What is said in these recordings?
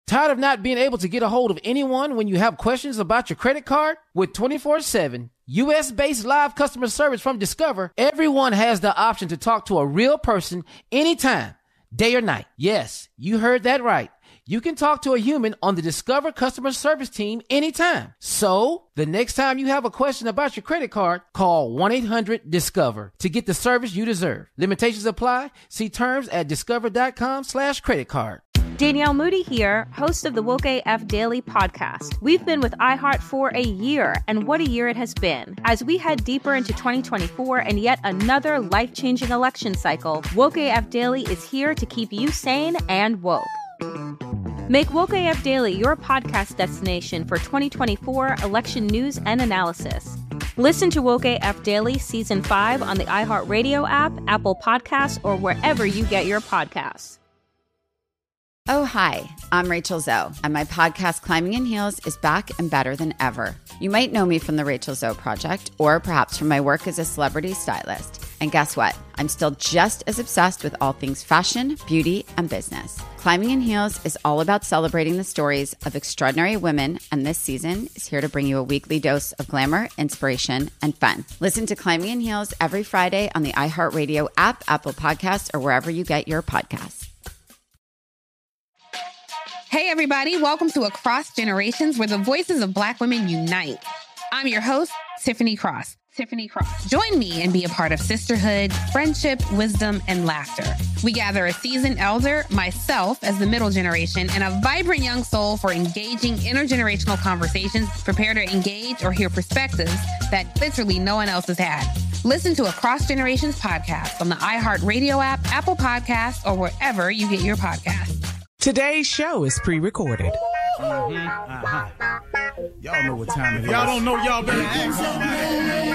Tired of not being able to get a hold of anyone when you have questions about your credit card? With 24/7 U.S.-based live customer service from Discover, everyone has the option to talk to a real person anytime, day or night. Yes, you heard that right. You can talk to a human on the Discover customer service team anytime. So, the next time you have a question about your credit card, call 1-800-DISCOVER to get the service you deserve. Limitations apply. See terms at discover.com/creditcard. Danielle Moody here, host of the Woke AF Daily podcast. We've been with iHeart for a year, and what a year it has been. As we head deeper into 2024 and yet another life-changing election cycle, Woke AF Daily is here to keep you sane and woke. Make Woke AF Daily your podcast destination for 2024 election news and analysis. Listen to Woke AF Daily Season 5 on the iHeartRadio app, Apple Podcasts, or wherever you get your podcasts. Oh, hi, I'm Rachel Zoe, and my podcast, Climbing in Heels, is back and better than ever. You might know me from the Rachel Zoe Project, or perhaps from my work as a celebrity stylist. And guess what? I'm still just as obsessed with all things fashion, beauty, and business. Climbing in Heels is all about celebrating the stories of extraordinary women, and this season is here to bring you a weekly dose of glamour, inspiration, and fun. Listen to Climbing in Heels every Friday on the iHeartRadio app, Apple Podcasts, or wherever you get your podcasts. Hey, everybody. Welcome to Across Generations, where the voices of Black women unite. I'm your host, Tiffany Cross. Join me and be a part of sisterhood, friendship, wisdom, and laughter. We gather a seasoned elder, myself as the middle generation, and a vibrant young soul for engaging intergenerational conversations. Prepare to engage or hear perspectives that literally no one else has had. Listen to Across Generations podcast on the iHeartRadio app, Apple Podcasts, or wherever you get your podcasts. Today's show is pre-recorded. Y'all know what time it is. Y'all don't know, y'all better ask somebody.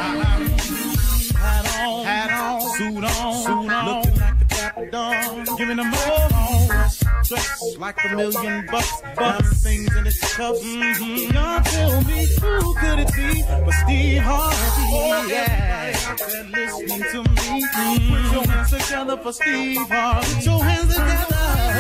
Hat on, suit on, looking like the Dapper Dawn, giving them all dressed like $1 million bucks, things in its cuffs. Y'all tell me who could it be but Steve Harvey? Yeah, they're listening to me. Put your hands together for Steve Harvey. Put your hands together.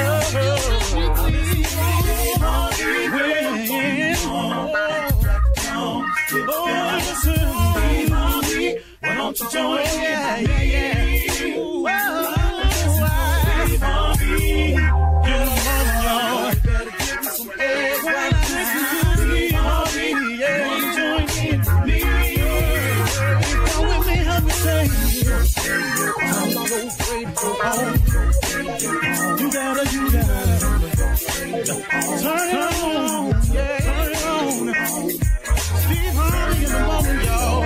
Why don't you join? Yeah. Get on, y'all. Better give me some eggs right now. Join me. Come with me, help me say. I'm so afraid to go home. You gotta turn it on. Yeah, turn it on. Steve Harvey in the moment, y'all.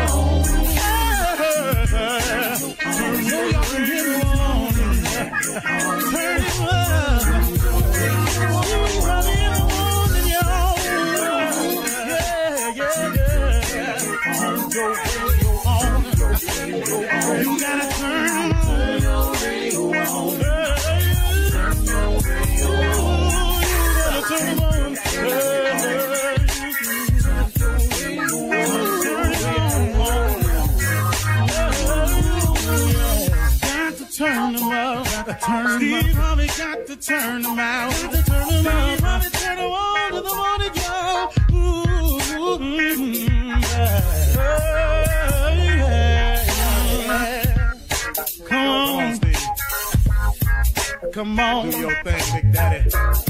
You gotta turn Steve Harvey got to turn them out. Steve Harvey turn them on to the morning, y'all. Come on, Steve. Come on. Do your thing, Big Daddy.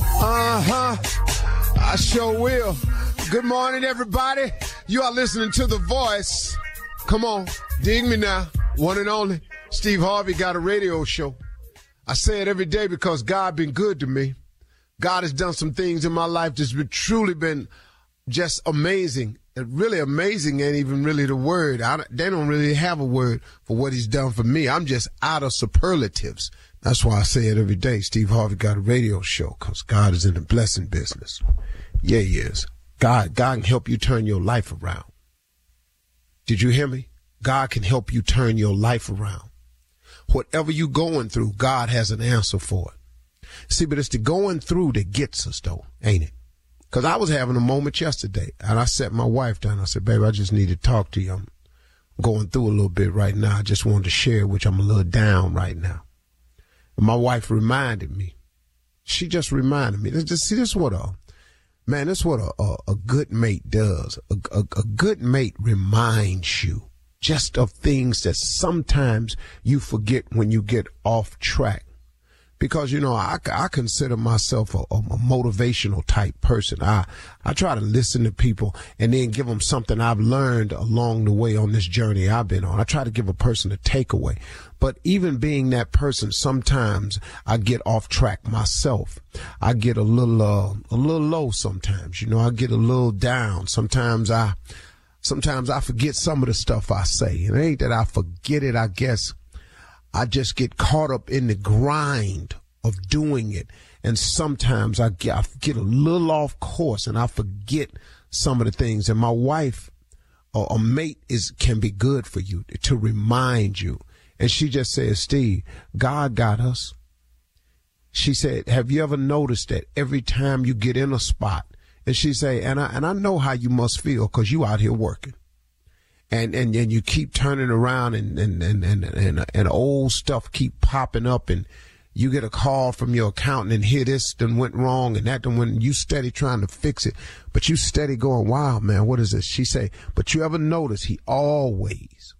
I sure will. Good morning, everybody. You are listening to The Voice. Come on, dig me now. One and only. Steve Harvey got a radio show. I say it every day because God been good to me. God has done some things in my life that's truly been just amazing. Really amazing ain't even really the word. They don't really have a word for what he's done for me. I'm just out of superlatives. That's why I say it every day. Steve Harvey got a radio show because God is in the blessing business. Yeah, he is. God can help you turn your life around. Did you hear me? God can help you turn your life around. Whatever you're going through, God has an answer for it. See, but it's the going through that gets us, though, ain't it? Because I was having a moment yesterday, and I sat my wife down. I said, babe, I just need to talk to you. I'm going through a little bit right now. I just wanted to share, which I'm a little down right now. And my wife reminded me she just reminded me. This is what a good mate does. A good mate reminds you just of things that sometimes you forget when you get off track. Because, I consider myself a motivational type person. I try to listen to people and then give them something I've learned along the way on this journey I've been on. I try to give a person a takeaway. But even being that person, sometimes I get off track myself. I get a little low sometimes. I get a little down. Sometimes I forget some of the stuff I say. And it ain't that I forget it, I guess. I just get caught up in the grind of doing it. And sometimes I get a little off course and I forget some of the things. And my wife or a mate can be good for you to remind you. And she just says, Steve, God got us. She said, have you ever noticed that every time you get in a spot, and she say, and I know how you must feel because you out here working. And you keep turning around and old stuff keep popping up, and you get a call from your accountant and hear this done went wrong and that done went, you steady trying to fix it, but you steady going, wow, man, what is this? She say, but you ever notice he always,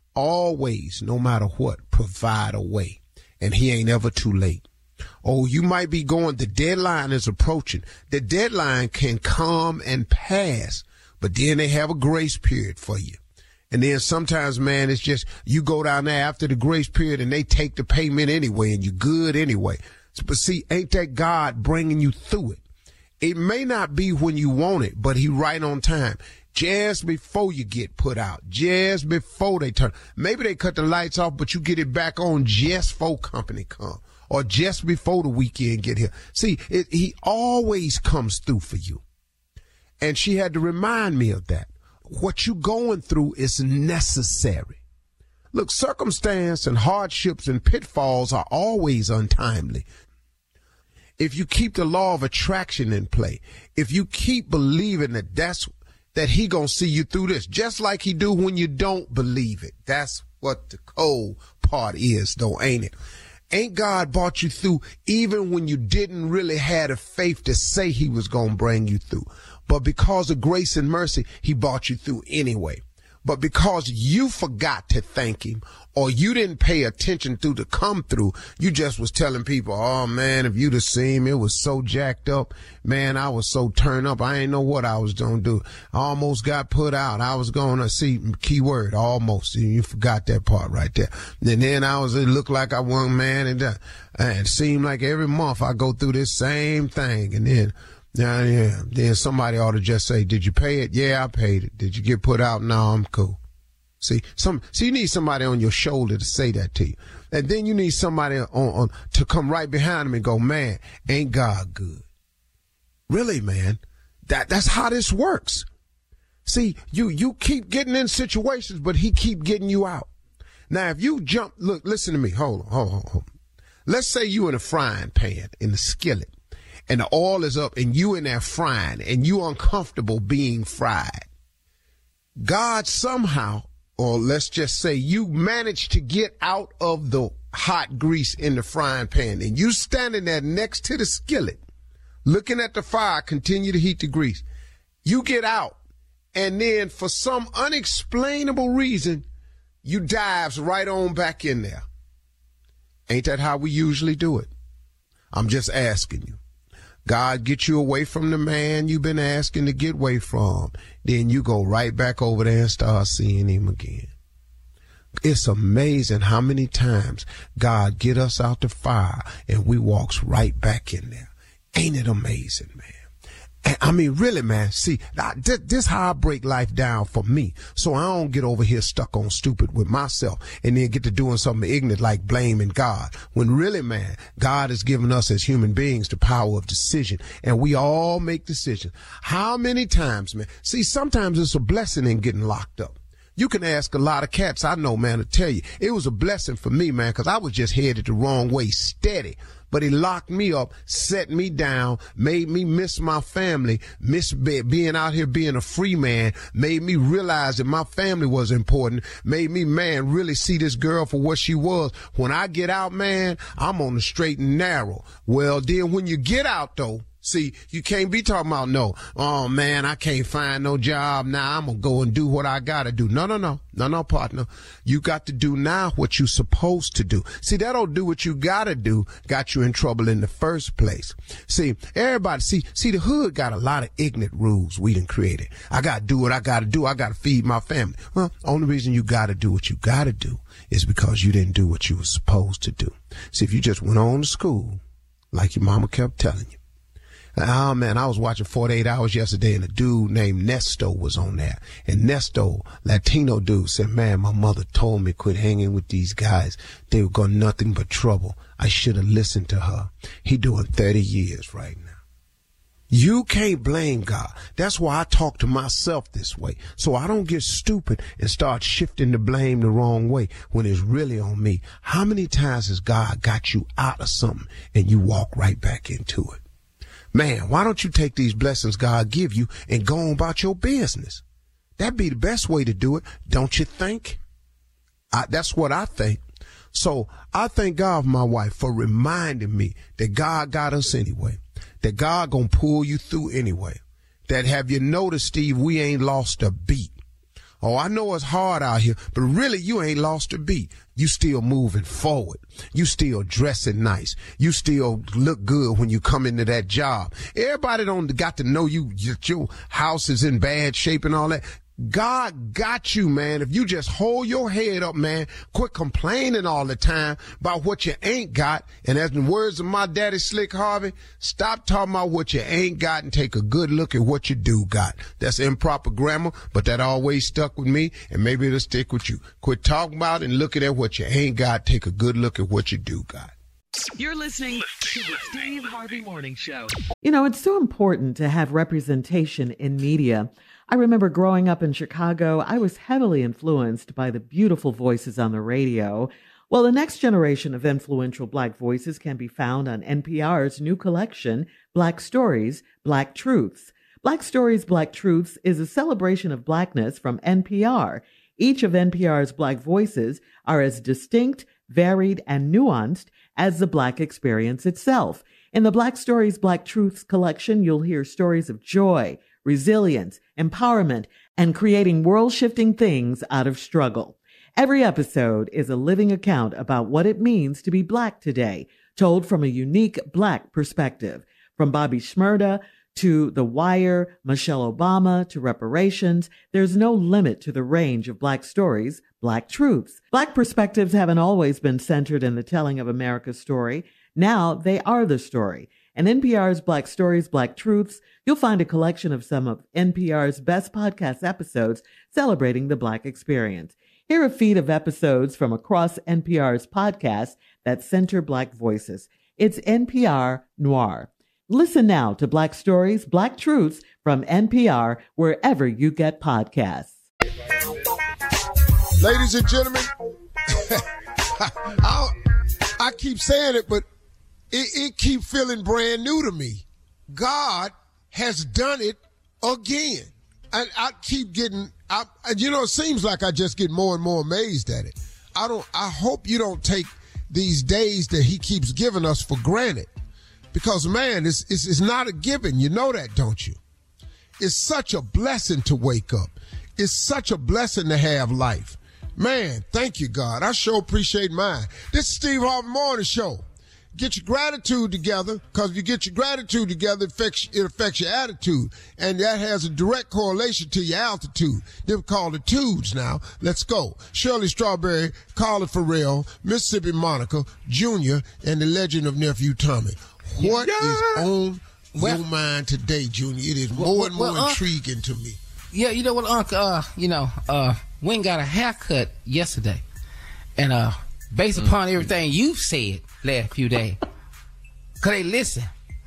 no matter what, provide a way, and he ain't ever too late. Oh, you might be going, the deadline is approaching. The deadline can come and pass, but then they have a grace period for you. And then sometimes, man, it's just you go down there after the grace period and they take the payment anyway and you're good anyway. But see, ain't that God bringing you through it? It may not be when you want it, but he right on time. Just before you get put out, just before they turn. Maybe they cut the lights off, but you get it back on just before company come or just before the weekend get here. See, he always comes through for you. And she had to remind me of that. What you going through is necessary. Look, circumstance and hardships and pitfalls are always untimely. If you keep the law of attraction in play, if you keep believing that he gonna see you through this, just like he do when you don't believe it. That's what the cold part is, though, ain't it? Ain't God brought you through even when you didn't really have the faith to say he was gonna bring you through? But because of grace and mercy, he brought you through anyway. But because you forgot to thank him or you didn't pay attention to the come through, you just was telling people, oh, man, if you'd have seen me, it was so jacked up. Man, I was so turned up. I ain't know what I was going to do. I almost got put out. I was going to see, keyword, almost. You forgot that part right there. And then it looked like I won, man. And it seemed like every month I go through this same thing. And then, yeah. Then somebody ought to just say, did you pay it? Yeah, I paid it. Did you get put out? No, I'm cool. See, you need somebody on your shoulder to say that to you. And then you need somebody on to come right behind them and go, man, ain't God good? Really, man? That's how this works. See, you keep getting in situations, but he keep getting you out. Now, if you jump, look, listen to me. Hold on. Let's say you in a frying pan in the skillet. And the oil is up and you in there frying and you uncomfortable being fried. God somehow, or let's just say you managed to get out of the hot grease in the frying pan and you standing there next to the skillet, looking at the fire, continue to heat the grease. You get out and then for some unexplainable reason, you dives right on back in there. Ain't that how we usually do it? I'm just asking you. God get you away from the man you've been asking to get away from. Then you go right back over there and start seeing him again. It's amazing how many times God get us out the fire and we walks right back in there. Ain't it amazing, man? And I mean, really, man, see, this how I break life down for me. So I don't get over here stuck on stupid with myself and then get to doing something ignorant like blaming God. When really, man, God has given us as human beings the power of decision and we all make decisions. How many times, man? See, sometimes it's a blessing in getting locked up. You can ask a lot of cats I know, man, to tell you. It was a blessing for me, man, because I was just headed the wrong way steady. but he locked me up, set me down, made me miss my family, miss being out here being a free man, made me realize that my family was important, made me, man, really see this girl for what she was. When I get out, man, I'm on the straight and narrow. Well, then when you get out, though, see, you can't be talking about, no, oh, man, I can't find no job now. I'm going to go and do what I got to do. No, partner. You got to do now what you're supposed to do. See, that don't do what you got to do got you in trouble in the first place. See, everybody, see, the hood got a lot of ignorant rules we done created. I got to do what I got to do. I got to feed my family. Well, only reason you got to do what you got to do is because you didn't do what you were supposed to do. See, if you just went on to school like your mama kept telling you. Oh, man, I was watching 48 Hours yesterday, and a dude named Nesto was on there. And Nesto, Latino dude, said, man, my mother told me quit hanging with these guys. They were going nothing but trouble. I should have listened to her. He doing 30 years right now. You can't blame God. That's why I talk to myself this way, so I don't get stupid and start shifting the blame the wrong way when it's really on me. How many times has God got you out of something and you walk right back into it? Man, why don't you take these blessings God give you and go on about your business? That'd be the best way to do it, don't you think? That's what I think. So I thank God for my wife for reminding me that God got us anyway, that God gonna pull you through anyway, that have you noticed, Steve, we ain't lost a beat. Oh, I know it's hard out here, but really you ain't lost a beat. You still moving forward. You still dressing nice. You still look good when you come into that job. Everybody don't got to know you, your house is in bad shape and all that. God got you, man. If you just hold your head up, man, quit complaining all the time about what you ain't got. And as in the words of my daddy, Slick Harvey, stop talking about what you ain't got and take a good look at what you do got. That's improper grammar, but that always stuck with me, and maybe it'll stick with you. Quit talking about and looking at what you ain't got. Take a good look at what you do got. You're listening to the Steve Harvey Morning Show. You know, it's so important to have representation in media. I remember growing up in Chicago, I was heavily influenced by the beautiful voices on the radio. Well, the next generation of influential Black voices can be found on NPR's new collection, Black Stories, Black Truths. Black Stories, Black Truths is a celebration of Blackness from NPR. Each of NPR's Black voices are as distinct, varied, and nuanced as the Black experience itself. In the Black Stories, Black Truths collection, you'll hear stories of joy, resilience, empowerment, and creating world-shifting things out of struggle. Every episode is a living account about what it means to be Black today, told from a unique Black perspective. From Bobby Shmurda to The Wire, Michelle Obama to reparations, there's no limit to the range of Black stories, Black truths. Black perspectives haven't always been centered in the telling of America's story. Now they are the story. In NPR's Black Stories, Black Truths, you'll find a collection of some of NPR's best podcast episodes celebrating the Black experience. Hear a feed of episodes from across NPR's podcasts that center Black voices. It's NPR Noir. Listen now to Black Stories, Black Truths from NPR wherever you get podcasts. Ladies and gentlemen, I keep saying it, but it keep feeling brand new to me. God has done it again. And I keep getting, it seems like I just get more and more amazed at it. I hope you don't take these days that he keeps giving us for granted. Because, man, it's not a given. You know that, don't you? It's such a blessing to wake up. It's such a blessing to have life. Man, thank you, God. I sure appreciate mine. This is Steve Harvey Morning Show. Get your gratitude together, because if you get your gratitude together, it affects your attitude. And that has a direct correlation to your altitude. They're called the tudes now. Let's go. Shirley Strawberry, Carla Farrell, Mississippi Monica, Junior, and the legend of Nephew Tommy. What is on your mind today, Junior? It is more and more intriguing to me. Yeah, you know what, Uncle? Wayne got a haircut yesterday. And based upon everything you've said last few days, cause they listen.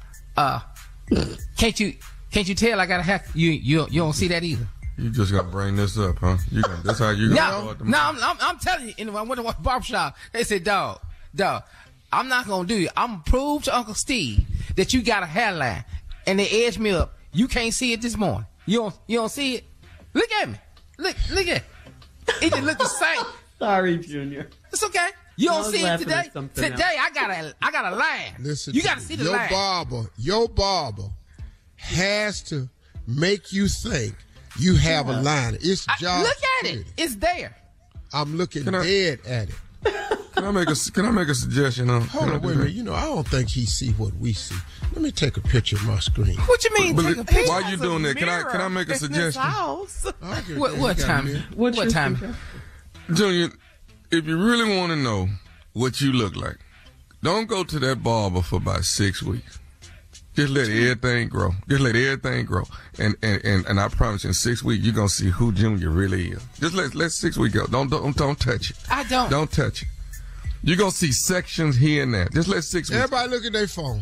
Can't you tell I got a haircut? You don't see that either. You just gotta bring this up, huh? That's how you gonna No, I'm telling you. I went to watch barbershop. They said, dog, I'm not going to do it. I'm going to prove to Uncle Steve that you got a hairline. And they edged me up. You can't see it this morning. You don't see it? Look at me. Look at it. It just look the same. Sorry, Junior. It's okay. You don't see it today. Today, I got a line. Listen, you got to see the line. Your barber has to make you think you have a line. It's Josh. Look at it. It's there. I'm looking dead at it. Can I make a suggestion? Hold on, wait a minute. I don't think he see what we see. Let me take a picture of my screen. What you mean? Take a picture? Why you doing that? Can I make a suggestion? What time? What time? Junior, if you really want to know what you look like, don't go to that barber for about 6 weeks. Just let everything grow. And I promise you, in 6 weeks, you're going to see who Junior really is. Just let 6 weeks go. Don't touch it. I don't. Don't touch it. You're going to see sections here and there. Just let 6 weeks. Everybody look at their phone.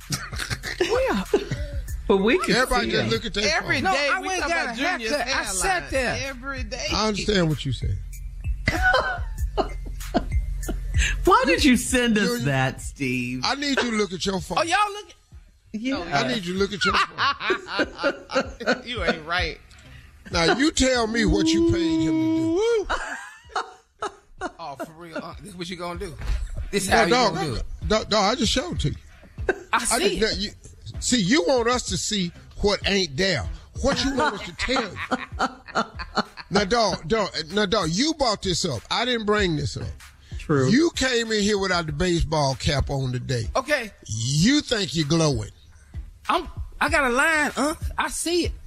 But we can Everybody just look at their phone. Every day we talk about Junior's hairline. I sat there. Every day. I understand what you said. Why did you send us that, Steve? I need you to look at your phone. Oh, y'all look. Yeah. I need you to look at your phone. You ain't right. Now, you tell me what you paid him to do. Oh, for real? This is what you gonna do? This is how you gonna do it? Dog, I just showed it to you. I see it. See, you want us to see what ain't there. What you want us to tell you. Now, dog, you brought this up. I didn't bring this up. True. You came in here without the baseball cap on today. Okay. You think you're glowing. I got a line, I see it.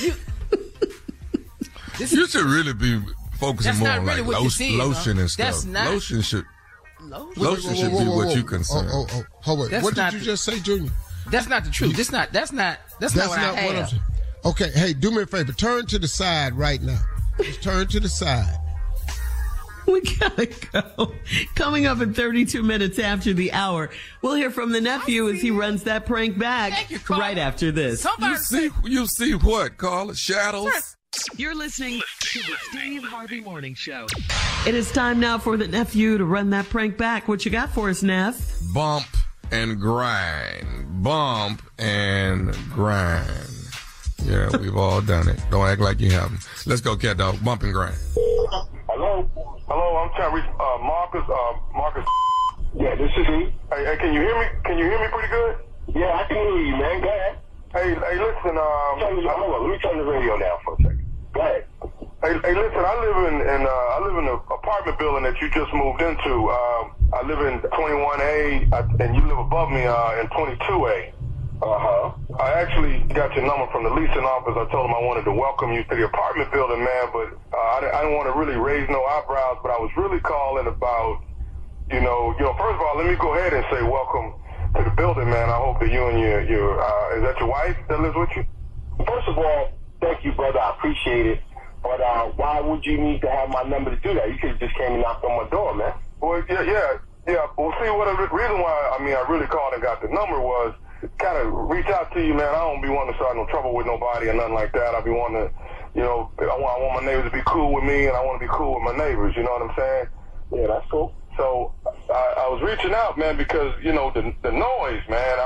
You should really be focusing more on like lotion and stuff. That's not. Lotion should be what you concern. Hold on. What did you just say, Junior? That's not the truth. That's not what I have. I'm saying. Okay, hey, do me a favor. Turn to the side right now. Just turn to the side. We gotta go. Coming up in 32 minutes after the hour, we'll hear from the nephew as he runs that prank back right after this. You see what, Carla? Shadows? You're listening to the Steve Harvey Morning Show. It is time now for the nephew to run that prank back. What you got for us, Neff? Bump and grind. Bump and grind. Yeah, we've all done it. Don't act like you haven't. Let's go, cat dog. Bump and grind. Hello, I'm trying to reach Marcus. Marcus. Yeah, this is he. Hey, can you hear me? Can you hear me pretty good? Yeah, I can hear you, man. Go ahead. Hey, listen. Hold on. Let me turn the radio down for a second. Go ahead. Hey, listen. I live in the apartment building that you just moved into. I live in 21A, and you live above me in 22A. I actually got your number from the leasing office. I told them I wanted to welcome you to the apartment building, man, but I didn't want to really raise no eyebrows, but I was really calling about, first of all, let me go ahead and say welcome to the building, man. I hope that you and your is that your wife that lives with you? First of all, thank you, brother. I appreciate it. But why would you need to have my number to do that? You could have just came and knocked on my door, man. Well, yeah. Well, see, the reason why, I really called and got the number was kind of reach out to you, man. I don't be wanting to start no trouble with nobody or nothing like that. I be wanting to, I want my neighbors to be cool with me, and I want to be cool with my neighbors. You know what I'm saying? Yeah, that's cool. So I was reaching out, man, because the noise, man.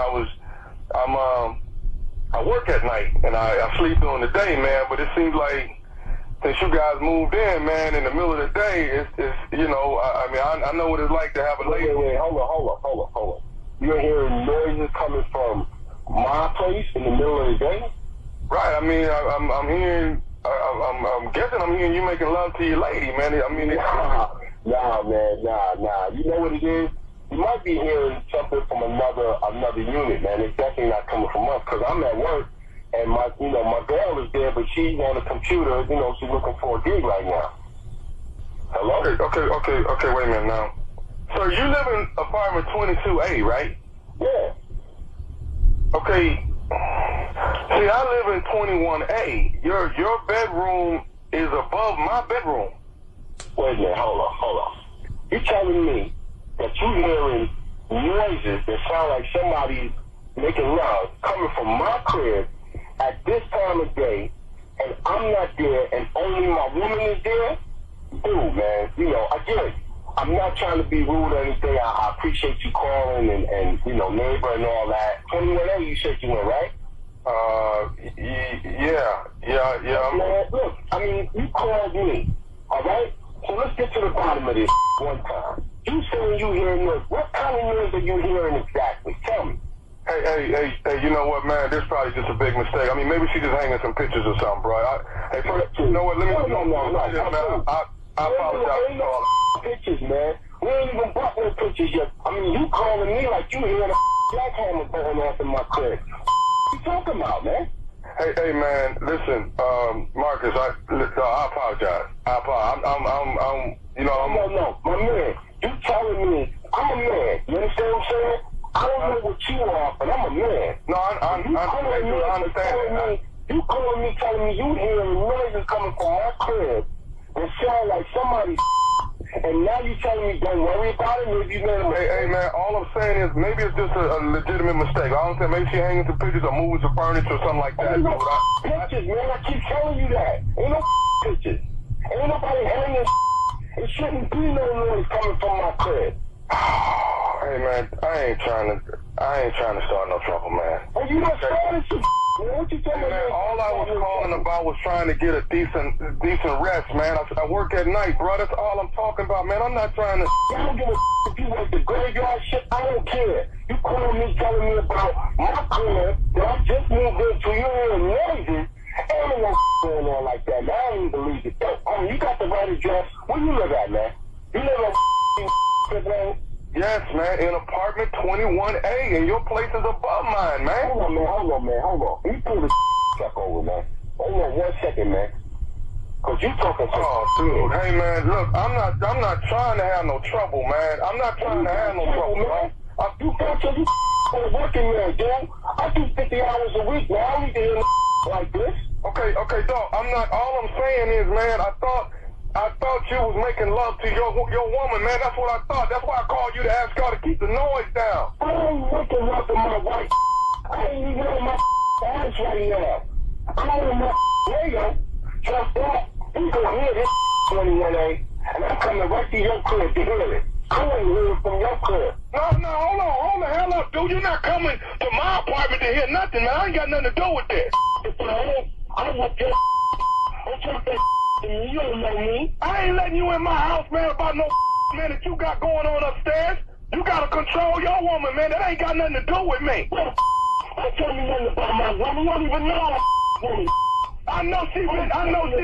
I work at night and I sleep during the day, man. But it seems like since you guys moved in, man, in the middle of the day, it's I know what it's like to have a lady. Wait, hold on. You're hearing noises coming from my place in the middle of the day? Right. I'm hearing. I'm guessing I'm hearing you making love to your lady, man. Nah, man. You know what it is? You might be hearing something from another unit, man. It's definitely not coming from us because I'm at work and my girl is there, but she's on the computer. She's looking for a gig right now. Hello? Okay. Wait a minute now. So you live in apartment 22A, right? Yeah. Okay. See, I live in 21A. Your bedroom is above my bedroom. Wait a minute. Hold on. You're telling me that you're hearing noises that sound like somebody's making love coming from my crib at this time of day, and I'm not there, and only my woman is there? Dude, man, I get it. I'm not trying to be rude or anything. I appreciate you calling and you know, neighbor and all that. 21A, you said you went, right? Yeah. Man, look, I mean, you called me, all right? So let's get to the bottom of this one time. You saying you hearing this. What kind of news are you hearing exactly? Tell me. Hey, you know what, man? This is probably just a big mistake. I mean, maybe she just hanging some pictures or something, bro. You know what? Let me... No. I apologize. Ain't no pictures, man. We ain't even bought no pictures yet. I mean, you calling me like you hearing a jackhammer going off in my crib. What you talking about, man? Hey, man, listen, Marcus, I apologize. I'm No, my man, you telling me I'm a man. You understand what I'm saying? I don't know what you are, but I'm a man. No, I understand. You calling me, telling me you hearing noises coming from my crib that sound like somebody, and now you telling me don't worry about it. Maybe you know. Hey, man, all I'm saying is maybe it's just a legitimate mistake. I don't think maybe she hanging some pictures or moving some furniture or something like that. Ain't no pictures, man. I keep telling you that. Ain't no pictures. Ain't nobody hanging. It shouldn't be no noise coming from my crib. Hey, man, I ain't trying to start no trouble, man. Oh, you not starting some man? What you talking about? All I was calling about was trying to get a decent rest, man. I work at night, bro. That's all I'm talking about, man. I'm not trying to... I don't give a if you work the graveyard shit. I don't care. You calling me, telling me about my crib that I just moved into. You hearing noises. Ain't no going on like that, man. I don't even believe it. You got the right address. Where you live at, man? You live on man? Yes, man, in apartment 21A, and your place is above mine, man. Hold on, man. Let me pull this truck over, man. Hold on 1 second, man. Cause you talking so... Oh, dude, hey, man, look, I'm not trying to have no trouble, man. I'm not trying to have no trouble, man. You working there, dude. I do 50 hours a week, man. I don't need to hear like this. Okay, dog. All I'm saying is, man, I thought you was making love to your woman, man. That's what I thought. That's why I called you to ask her to keep the noise down. I ain't making love to my wife. I ain't even on my ass right now. I'm on my radio. Just that. You can hear this 21A, and I'm coming right to your crib to hear it. I want to hear it from your crib. No, hold the hell up, dude. You're not coming to my apartment to hear nothing, man. I ain't got nothing to do with this. I want your you don't know me. I ain't letting you in my house, man, about no man that you got going on upstairs. You gotta control your woman, man. That ain't got nothing to do with me. Don't tell me nothing about my woman. You don't even know woman. I know she been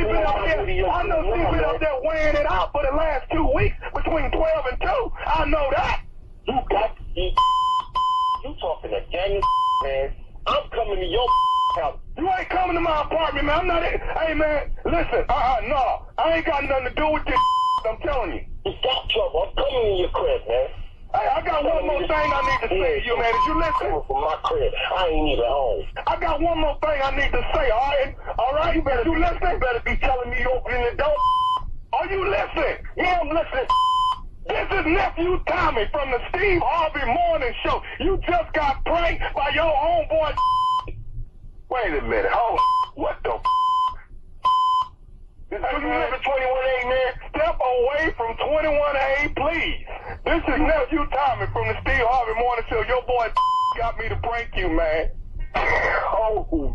up there weighing it out for the last 2 weeks between 12 and 2. I know that. You got to eat. You talking to Daniel, man. I'm coming to your house. You ain't coming to my apartment, man. I'm not. Hey, man, listen. No. I ain't got nothing to do with this. I'm telling you. You got trouble. I'm coming in your crib, man. Hey, I got one more thing I need to say to you, man. Did you listen? From my crib. I ain't even home. I got one more thing I need to say, all right? All right? You better listen. You better be telling me you opening the door. Are you listening? Yeah, I'm listening. This is Nephew Tommy from the Steve Harvey Morning Show. You just got pranked by your homeboy. Wait a minute. Oh, what the Hey, you live at 21A, man? Step away from 21A, please. This is Nephew Tommy from the Steve Harvey Morning Show. Your boy got me to prank you, man. Oh,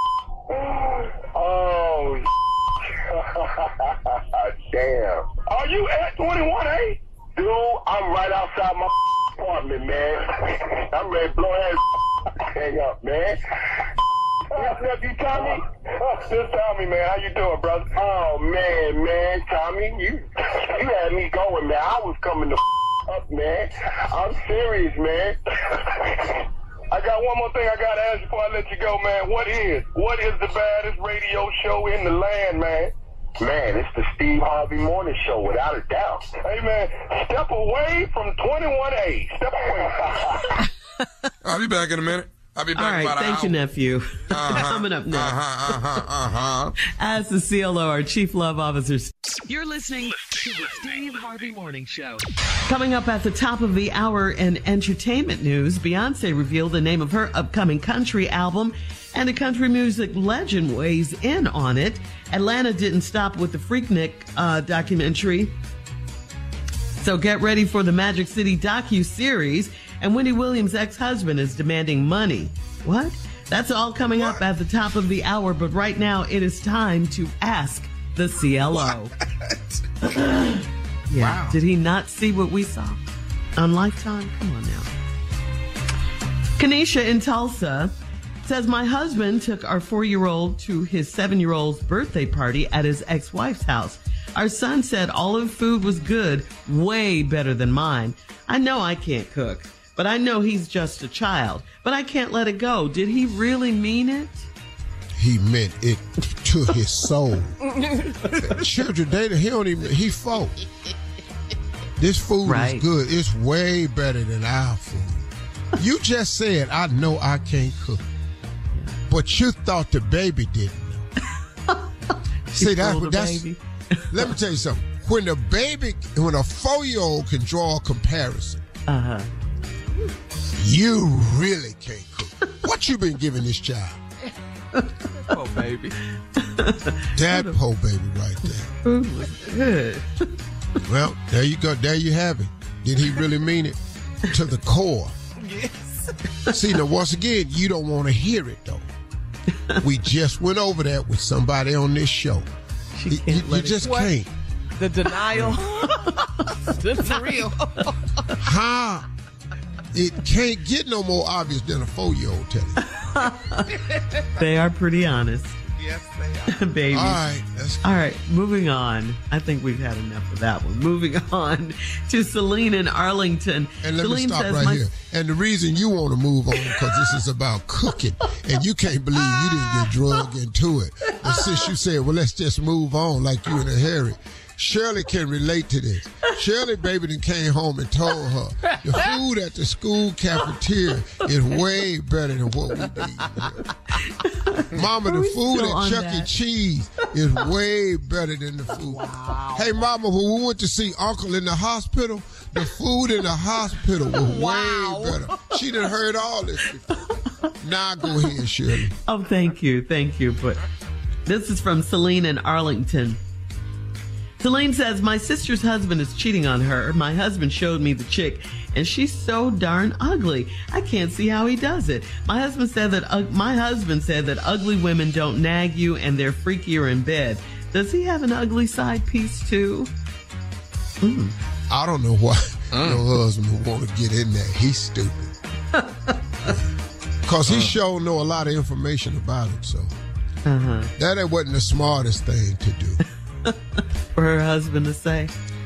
damn. Are you at 21A? Dude, I'm right outside my apartment, man. I'm ready to blow that hang up, man. Nephew Tommy? Just Tommy, man. How you doing, brother? Oh, man, Tommy, you had me going, man. I was coming to up, man. I'm serious, man. I got one more thing I got to ask before I let you go, man. What is the baddest radio show in the land, man? Man, it's the Steve Harvey Morning Show, without a doubt. Hey, man, step away from 21A. Step away. I'll be back in a minute. I'll be back. All right, about an thank hour. you, nephew. Coming up next. As the CLO, our Chief Love Officer. You're listening to the Steve Harvey Morning Show. Coming up at the top of the hour in entertainment news, Beyonce revealed the name of her upcoming country album, and a country music legend weighs in on it. Atlanta didn't stop with the Freaknik documentary. So get ready for the Magic City docu-series, and Wendy Williams' ex-husband is demanding money. What? That's all coming up at the top of the hour, but right now it is time to ask the CLO. Yeah. Wow. Did he not see what we saw on Lifetime? Come on now. Kanisha in Tulsa says, my husband took our 4-year-old to his 7-year-old's birthday party at his ex-wife's house. Our son said all of the food was good, way better than mine. I know I can't cook, but I know he's just a child. But I can't let it go. Did he really mean it? He meant it to his soul. Children, he fought. This food is good. It's way better than our food. You just said, I know I can't cook. But you thought the baby didn't know. See, that's baby. Let me tell you something. When a 4-year-old can draw a comparison, you really can't cook. What you been giving this child? Poor baby. That poor baby right there. Food was good. Well, there you go. There you have it. Did he really mean it? To the core. Yes. See, now, once again, you don't want to hear it, though. We just went over that with somebody on this show. You just can't. The denial. That's real. Huh? It can't get no more obvious than a 4-year-old telling you. They are pretty honest. Yes, they are. Baby. All right. All right. Moving on. I think we've had enough of that one. Moving on to Celine in Arlington. And let Celine me stop right here. And the reason you want to move on because this is about cooking. And you can't believe you didn't get drugged into it. And since you said, well, let's just move on like you in a hurry. Shirley can relate to this. Shirley, baby, then came home and told her the food at the school cafeteria is way better than what we eat. Mama, the food at Chuck E. Cheese is way better than the food. Wow. Hey, Mama, when we went to see Uncle in the hospital, the food in the hospital was way better. She done heard all this before. Now go ahead, Shirley. Oh, thank you. But this is from Celine in Arlington. Celine says, my sister's husband is cheating on her. My husband showed me the chick, and she's so darn ugly. I can't see how he does it. My husband said that ugly women don't nag you, and they're freakier in bed. Does he have an ugly side piece, too? I don't know why your husband would want to get in there. He's stupid. Because he sure know a lot of information about it, so that wasn't the smartest thing to do. For her husband to say.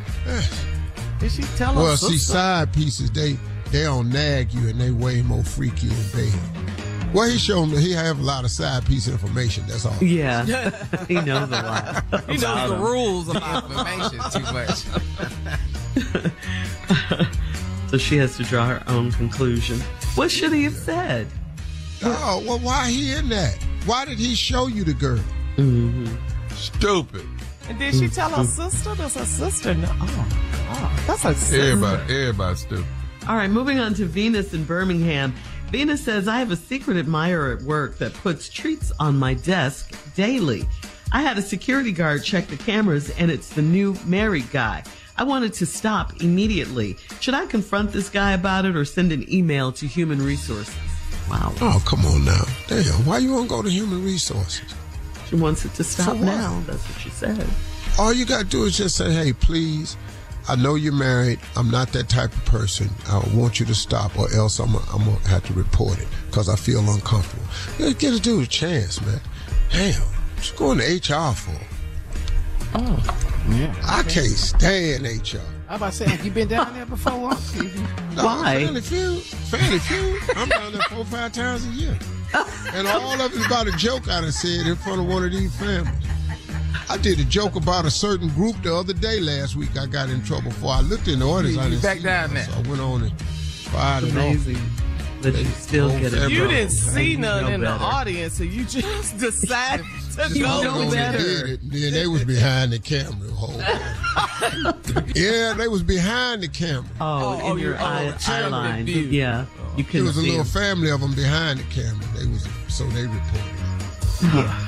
Did she tell us? Well, see, side pieces, they don't nag you and they way more freaky in bed. Well, he have a lot of side piece information, that's all. Yeah, he knows a lot. He knows the rules about information too much. So she has to draw her own conclusion. What should he have said? Oh, well, why he in that? Why did he show you the girl? Stupid. And did she tell her sister? Does her sister know? Oh, that's her sister. Everybody's stupid. All right, moving on to Venus in Birmingham. Venus says, I have a secret admirer at work that puts treats on my desk daily. I had a security guard check the cameras, and it's the new married guy. I wanted to stop immediately. Should I confront this guy about it or send an email to Human Resources? Wow. Oh, come on now. Damn, why you want to go to Human Resources? She wants it to stop now. That's what she said. All you got to do is just say, hey, please, I know you're married. I'm not that type of person. I want you to stop or else I'm going to have to report it because I feel uncomfortable. Get a dude a chance, man. Damn, what's going to HR for? Oh, yeah. I can't stand HR. I'm about to say, have you been down there before? Why? Family Feud. I'm down there 4 or 5 times a year. And all of it's about a joke I done said in front of one of these families. I did a joke about a certain group the other day last week. I got in trouble for. I looked in the audience. I didn't back see down there. So I went on and fired it amazing that you still get it. You didn't see none in the audience, so you just decided to go better. Then they was behind the camera the whole time. Yeah, they was behind the camera. Oh, in your eye line. Yeah. You there was a little family of them behind the camera. So they reported. Yeah.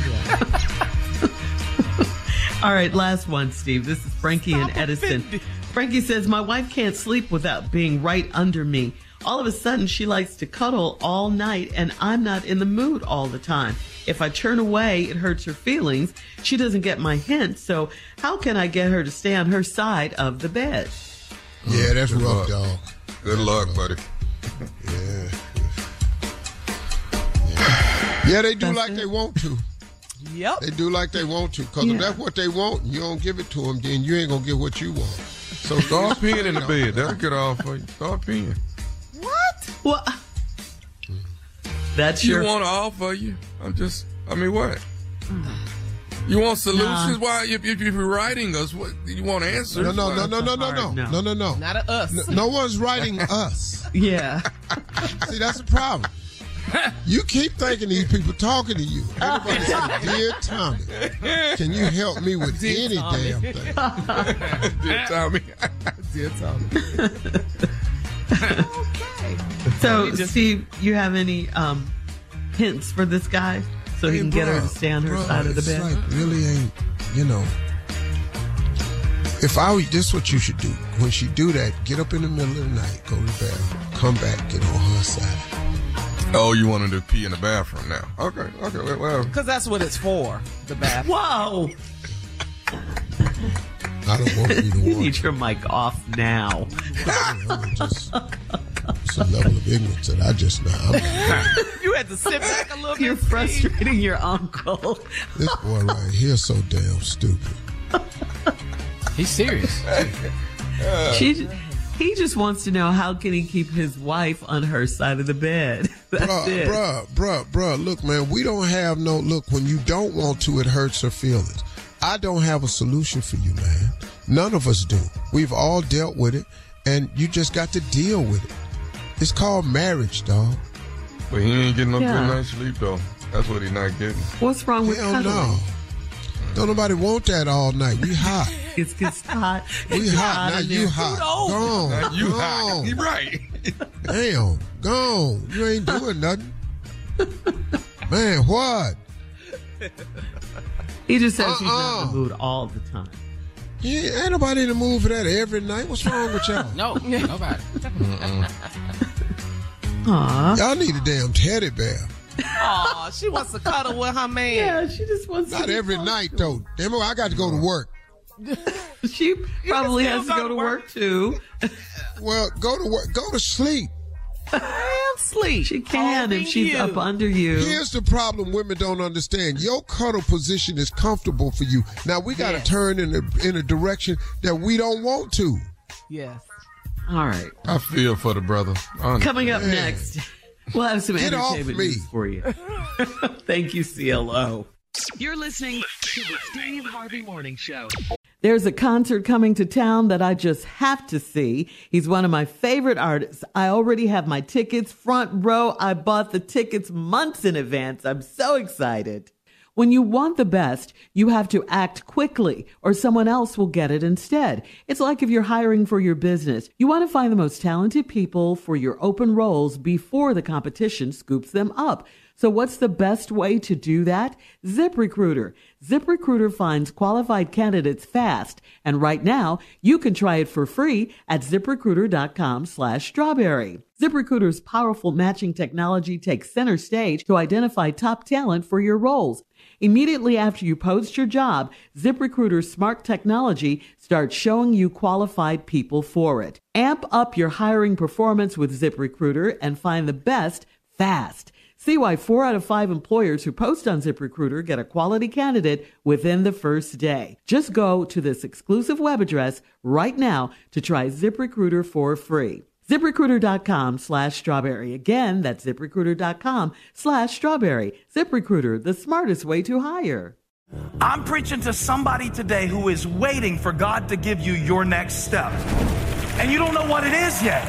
All right, last one, Steve. This is Frankie and Edison. Frankie says, my wife can't sleep without being right under me. All of a sudden, she likes to cuddle all night, and I'm not in the mood all the time. If I turn away, it hurts her feelings. She doesn't get my hint, so how can I get her to stay on her side of the bed? Yeah, that's rough, dog. Good luck, buddy. Yeah, they do like they want to. Yep. They do like they want to. Because if that's what they want, you don't give it to them, then you ain't going to get what you want. So start peeing in the bed. That'll get off for you. Start peeing. What? That's You want all for you. What? You want solutions? Why? If you're writing us, what you want answers? No. Not at us. No one's writing us. Yeah. See, that's the problem. You keep thinking these people talking to you. Everybody say, "Dear Tommy, can you help me with any damn thing?" Dear Tommy. Dear Tommy. Okay. So, Steve, you have any hints for this guy so he can get her to stay on her side of the bed? Like, really ain't, if I was, this is what you should do. When she do that, get up in the middle of the night, go to the bathroom, come back, get on her side. Oh, you wanted to pee in the bathroom now? Okay, well. Because that's what it's for, the bathroom. Whoa! I don't want to be the one. You need your mic off now. It's a level of ignorance that I just now. You had to sit back a little bit. You're frustrating your uncle. This boy right here is so damn stupid. He's serious. He just wants to know how can he keep his wife on her side of the bed. That's it. Bruh, look, man, we don't have look, when you don't want to, it hurts her feelings. I don't have a solution for you, man. None of us do. We've all dealt with it, and you just got to deal with it. It's called marriage, dog. But he ain't getting no good night's sleep, though. That's what he's not getting. What's wrong with cuddling? No. Don't nobody want that all night. We hot. It's hot. We hot. Now you hot. Gone. Now you hot. You right. Damn. Gone. You ain't doing nothing. Man, what? He just says he's not in the mood all the time. Yeah, ain't nobody in the mood for that every night. What's wrong with y'all? No, nobody. Aww. Y'all need a damn teddy bear. Aw, she wants to cuddle with her man. Yeah, she just wants to. Not every night, though. Damn it, I got to go to work. She probably has to go to work, too. Well, go to work. Go to sleep. Sleep. She can if she's up under you. Here's the problem women don't understand. Your cuddle position is comfortable for you. Now, we got to turn in a direction that we don't want to. Yes. All right. I feel for the brother. Coming up next, we'll have some entertainment news for you. Thank you, CLO. You're listening to the Steve Harvey Morning Show. There's a concert coming to town that I just have to see. He's one of my favorite artists. I already have my tickets front row. I bought the tickets months in advance. I'm so excited. When you want the best, you have to act quickly or someone else will get it instead. It's like if you're hiring for your business. You want to find the most talented people for your open roles before the competition scoops them up. So what's the best way to do that? ZipRecruiter. ZipRecruiter finds qualified candidates fast. And right now, you can try it for free at ZipRecruiter.com/strawberry. ZipRecruiter's powerful matching technology takes center stage to identify top talent for your roles. Immediately after you post your job, ZipRecruiter's smart technology starts showing you qualified people for it. Amp up your hiring performance with ZipRecruiter and find the best fast. See why 4 out of 5 employers who post on ZipRecruiter get a quality candidate within the first day. Just go to this exclusive web address right now to try ZipRecruiter for free. ZipRecruiter.com/strawberry. Again, that's ZipRecruiter.com/strawberry. ZipRecruiter, the smartest way to hire. I'm preaching to somebody today who is waiting for God to give you your next step. And you don't know what it is yet.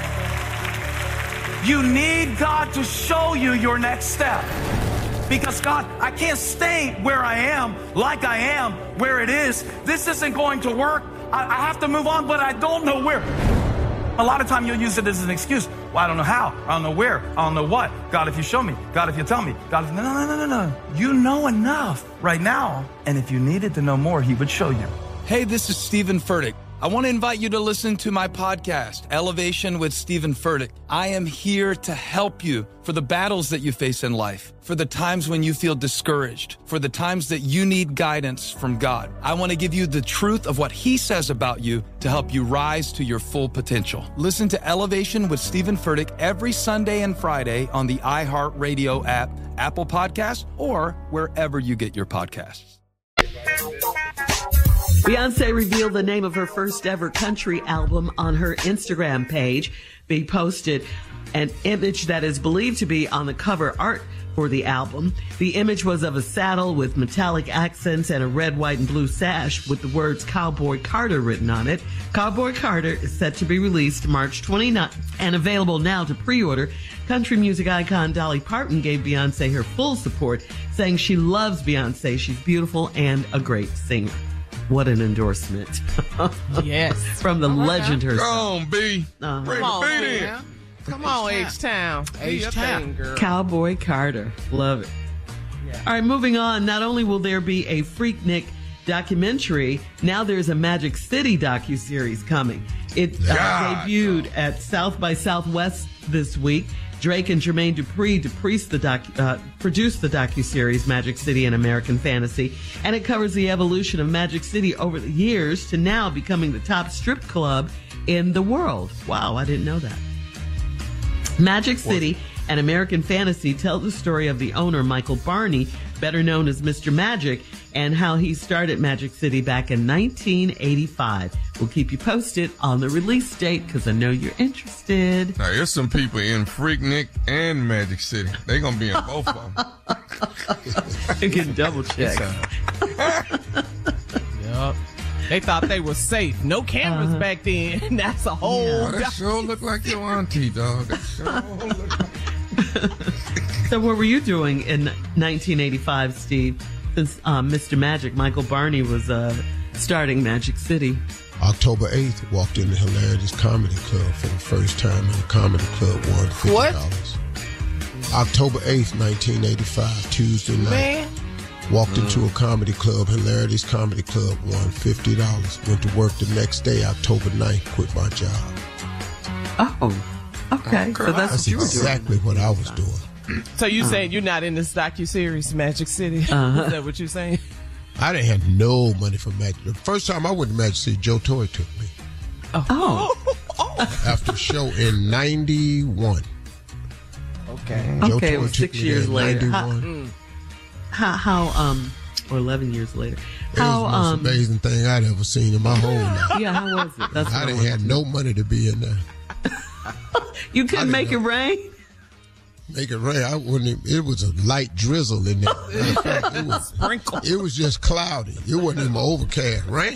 You need God to show you your next step. Because God, I can't stay where I am, like I am, where it is. This isn't going to work. I have to move on, but I don't know where. A lot of time you'll use it as an excuse. Well, I don't know how. I don't know where. I don't know what. God, if you show me. God, if you tell me. God, if... No. You know enough right now. And if you needed to know more, he would show you. Hey, this is Stephen Furtick. I want to invite you to listen to my podcast, Elevation with Stephen Furtick. I am here to help you for the battles that you face in life, for the times when you feel discouraged, for the times that you need guidance from God. I want to give you the truth of what He says about you to help you rise to your full potential. Listen to Elevation with Stephen Furtick every Sunday and Friday on the iHeartRadio app, Apple Podcasts, or wherever you get your podcasts. Beyonce revealed the name of her first ever country album on her Instagram page. They posted an image that is believed to be on the cover art for the album. The image was of a saddle with metallic accents and a red, white, and blue sash with the words Cowboy Carter written on it. Cowboy Carter is set to be released March 29th and available now to pre-order. Country music icon Dolly Parton gave Beyonce her full support, saying she loves Beyonce. She's beautiful and a great singer. What an endorsement. Yes. From the legend herself. Go on, B. Come on, B. Come on, H-Town. H-Town. Cowboy Carter. Love it. Yeah. All right, moving on. Not only will there be a Freaknik documentary, now there's a Magic City docuseries coming. It debuted at South by Southwest this week. Drake and Jermaine Dupri produced the docuseries Magic City and American Fantasy, and it covers the evolution of Magic City over the years to now becoming the top strip club in the world. Wow, I didn't know that. Magic City and American Fantasy tell the story of the owner, Michael Barney, better known as Mr. Magic, and how he started Magic City back in 1985. We'll keep you posted on the release date because I know you're interested. Now, there's some people in Freaknik and Magic City. They're going to be in both of them. You can double check. Yup. They thought they were safe. No cameras back then. That's a whole... Oh, that sure look like your auntie, dog. That sure look like... So what were you doing in 1985, Steve, since Mr. Magic, Michael Barney, was starting Magic City? October 8th, walked into Hilarity's Comedy Club for the first time in a comedy club, won $50. What? October 8th, 1985, Tuesday night. Man. Walked into a comedy club, Hilarity's Comedy Club, won $50. Went to work the next day, October 9th, quit my job. Oh, okay. So that's what you were doing. Exactly what I was doing. So you saying you're not in this docuseries, Magic City? Is that what you're saying? I didn't have no money for Magic. The first time I went to Magic City, Joe Torre took me. Oh. After the show in 91. Okay. Joe Okay, it Torre was took 6 me years there in later. 91. Or 11 years later. It was the most amazing thing I'd ever seen in my whole life. Yeah, how was it? That's I didn't have no money to be in there. You couldn't make it rain? Make it rain. I wouldn't. It was a light drizzle in there. It was Sprinkle. It was just cloudy. It wasn't even overcast. Rain.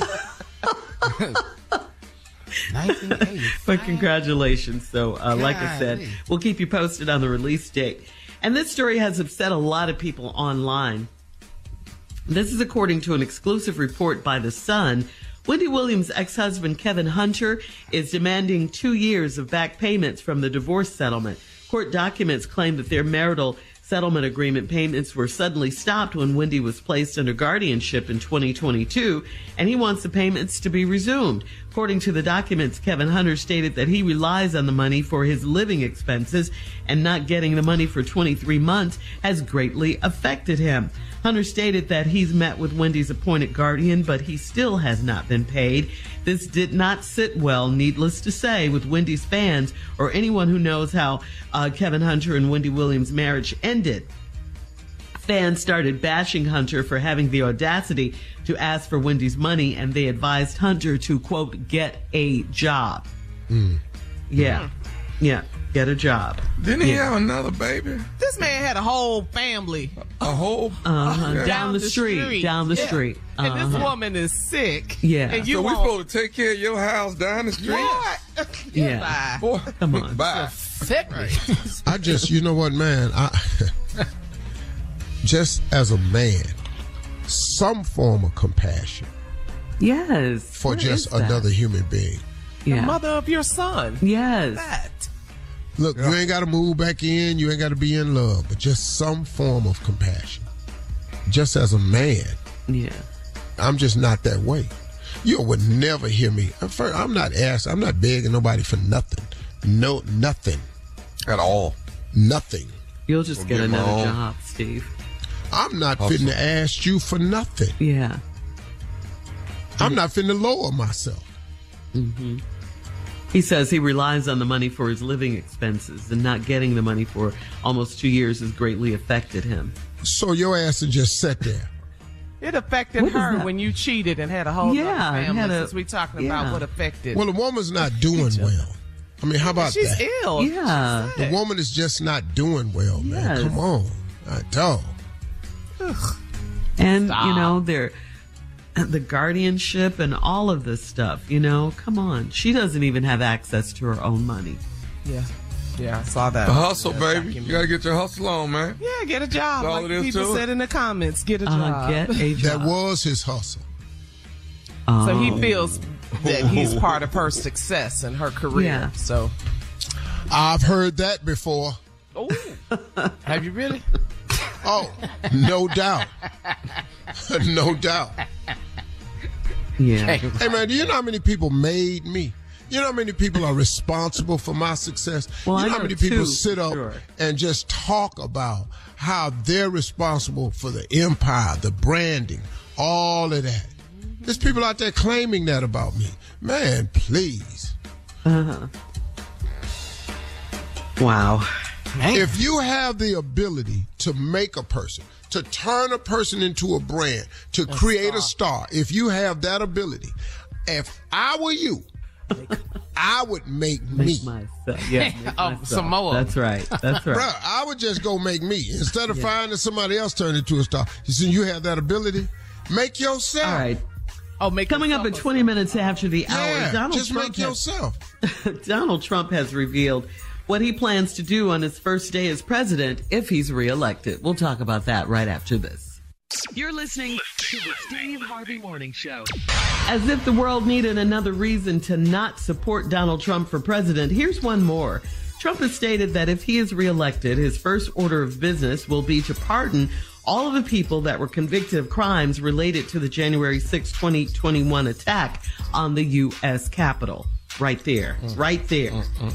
1980. But congratulations. So, like I said, we'll keep you posted on the release date. And this story has upset a lot of people online. This is according to an exclusive report by The Sun. Wendy Williams' ex-husband, Kevin Hunter, is demanding 2 years of back payments from the divorce settlement. Court documents claim that their marital settlement agreement payments were suddenly stopped when Wendy was placed under guardianship in 2022, and he wants the payments to be resumed. According to the documents, Kevin Hunter stated that he relies on the money for his living expenses, and not getting the money for 23 months has greatly affected him. Hunter stated that he's met with Wendy's appointed guardian, but he still has not been paid. This did not sit well, needless to say, with Wendy's fans or anyone who knows how Kevin Hunter and Wendy Williams' marriage ended. Fans started bashing Hunter for having the audacity to ask for Wendy's money, and they advised Hunter to, quote, get a job. Yeah. Get a job. Didn't he have another baby? This man had a whole family. A whole? Down the street. Down the street. And this woman is sick. Yeah. And you so we supposed to take care of your house down the street? What? Yeah. Boy, come on. Bye. I just, you know what, man? Just as a man, some form of compassion. Yes. For just another human being. The mother of your son. Yes. That. Look, you ain't got to move back in. You ain't got to be in love, but just some form of compassion. Just as a man. Yeah. I'm just not that way. You would never hear me. I'm not begging nobody for nothing. No, nothing. At all. Nothing. You'll just get another job, Steve. I'm not finna ask you for nothing. Yeah. I'm not finna lower myself. Mm-hmm. He says he relies on the money for his living expenses, and not getting the money for almost 2 years has greatly affected him. So your ass will just sit there. It affected her when you cheated and had a whole other family. Since we're talking about what affected. Well, the woman's not doing well. I mean, how about She's that? She's ill. Yeah. The woman is just not doing well, man. Come on. Dog. And, the guardianship and all of this stuff, come on. She doesn't even have access to her own money. Yeah. Yeah, I saw that. The hustle, baby. You got to get your hustle on, man. Yeah, get a job. That's all like it is people said in the comments, get a job. Get a job. That was his hustle. So he feels that he's part of her success and her career. Yeah. So I've heard that before. Oh, have you really? Oh, no doubt. No doubt. Yeah. Hey, man, do you know how many people made me? You know how many people are responsible for my success? Well, you know I how many know people too, sit up sure. and just talk about how they're responsible for the empire, the branding, all of that. There's people out there claiming that about me. Man, please. Uh-huh. Wow. If you have the ability to make a person, to turn a person into a brand, to create a star, if you have that ability, if I were you, I would make me. Myself. Yeah, some more. That's right. That's right. Bruh, I would just go make me. Instead of finding somebody else turn into a star. You see, you have that ability. Make yourself. All right. Coming up at 20 minutes after the hour, Donald Trump make yourself. Donald Trump has revealed what he plans to do on his first day as president if he's reelected. We'll talk about that right after this. You're listening to the Steve Harvey Morning Show. As if the world needed another reason to not support Donald Trump for president, here's one more. Trump has stated that if he is reelected, his first order of business will be to pardon all of the people that were convicted of crimes related to the January 6, 2021 attack on the U.S. Capitol. Right there. Right there.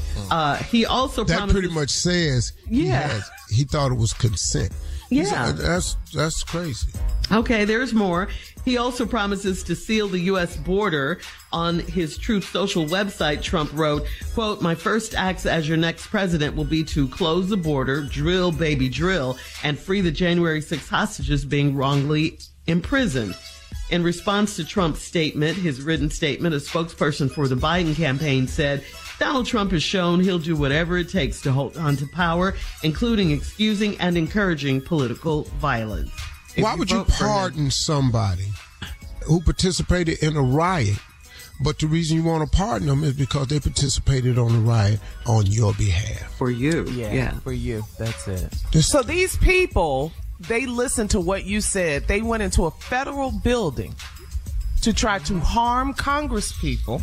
He also that promises... pretty much says he thought it was consent. Yeah. That's crazy. Okay, there's more. He also promises to seal the U.S. border. On his Truth Social website, Trump wrote, quote, "My first acts as your next president will be to close the border, drill, baby, drill, and free the January 6 hostages being wrongly imprisoned." In response to Trump's statement, his written statement, a spokesperson for the Biden campaign said, Donald Trump has shown he'll do whatever it takes to hold on to power, including excusing and encouraging political violence. Why would you pardon somebody who participated in a riot, but the reason you want to pardon them is because they participated on the riot on your behalf? For you. Yeah. For you. That's it. So these people, they listened to what you said. They went into a federal building to try to harm Congress people,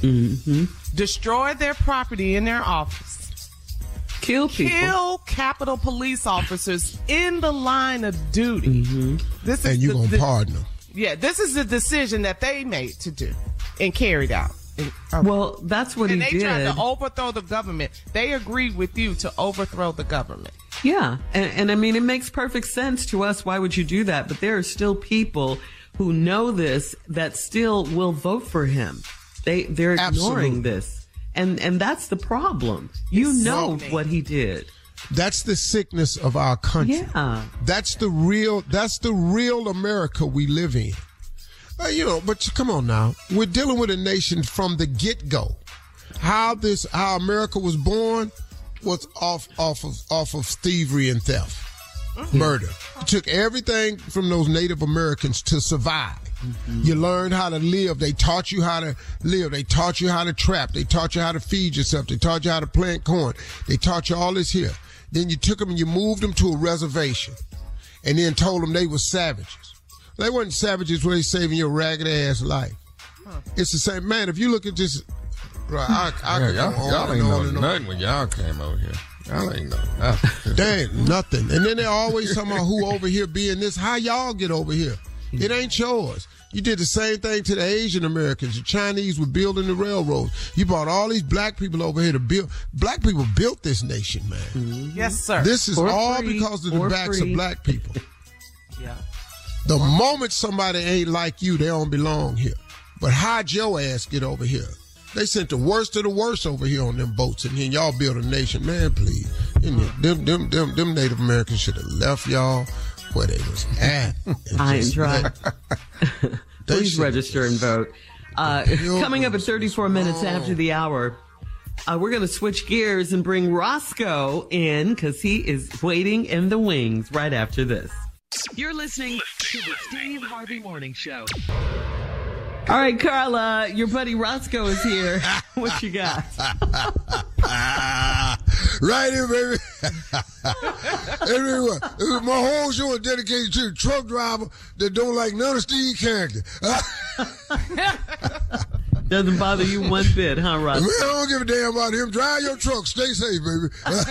destroy their property in their office, kill people, kill Capitol Police officers in the line of duty. This is and you're going to pardon them. Yeah, this is the decision that they made to do and carried out. Well, that's what he did. And they tried to overthrow the government. They agreed with you to overthrow the government. Yeah. And I mean, it makes perfect sense to us. Why would you do that? But there are still people who know this that still will vote for him. They're ignoring this. And that's the problem. You know what he did. That's the sickness of our country. Yeah. That's the real America we live in. But come on now. We're dealing with a nation from the get-go. How America was born was off of thievery and theft. Murder. It took everything from those Native Americans to survive. You learned how to live. They taught you how to live. They taught you how to trap. They taught you how to feed yourself. They taught you how to plant corn. They taught you all this here. Then you took them and you moved them to a reservation and then told them they were savages. They weren't savages when they saving your ragged ass life. It's the same. Man, if you look at this, right, y'all ain't know nothing when y'all came over here. Y'all ain't know nothing. They ain't nothing. And then they're always talking about who over here being this. How y'all get over here? It ain't yours. You did the same thing to the Asian Americans. The Chinese were building the railroads. You brought all these black people over here to build. Black people built this nation, man. Mm-hmm. Yes, sir. This is all because of the backs of black people. Yeah. The moment somebody ain't like you, they don't belong here. But how'd your ass get over here? They sent the worst of the worst over here on them boats, and then y'all build a nation. Man, please. Them Native Americans should have left y'all where they was at. I ain't trying. Please register and vote. Coming up at 34 minutes after the hour, we're going to switch gears and bring Roscoe in because he is waiting in the wings right after this. You're listening to the Steve Harvey Morning Show. All right, Carla, your buddy Roscoe is here. What you got? Right here, baby. Everyone. My whole show is dedicated to the truck driver that don't like none of Steve's character. Doesn't bother you one bit, huh, Roscoe? I don't give a damn about him. Drive your truck. Stay safe, baby.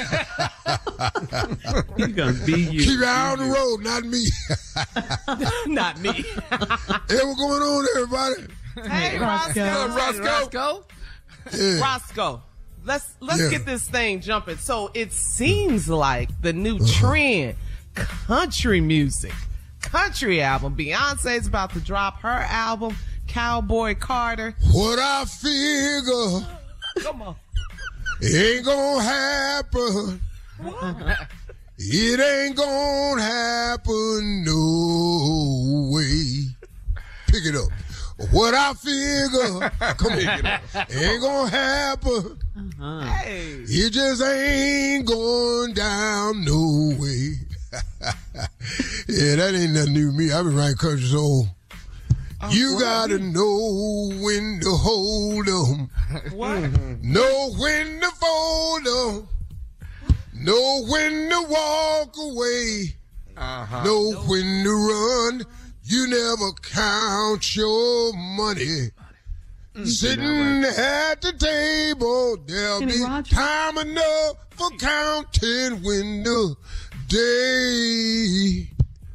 He's going to be you. Keep your eye on the road, not me. Not me. Hey, what's going on, everybody? Hey, Roscoe. Roscoe. Yeah. Roscoe. Let's get this thing jumping. So it seems like the new trend, country music, country album. Beyonce's about to drop her album, Cowboy Carter. What I figure. Come on. It ain't gonna happen. It ain't gonna happen no way. Pick it up. What I figure. Come on. Ain't gonna happen. Hey. It just ain't going down no way. Yeah, that ain't nothing new to me. I've been writing country song. You gotta know when to hold 'em. What? Know when to fold 'em. Know when to walk away. Know when to run. You never count your money. Sitting at the table, there'll be time enough for counting when the day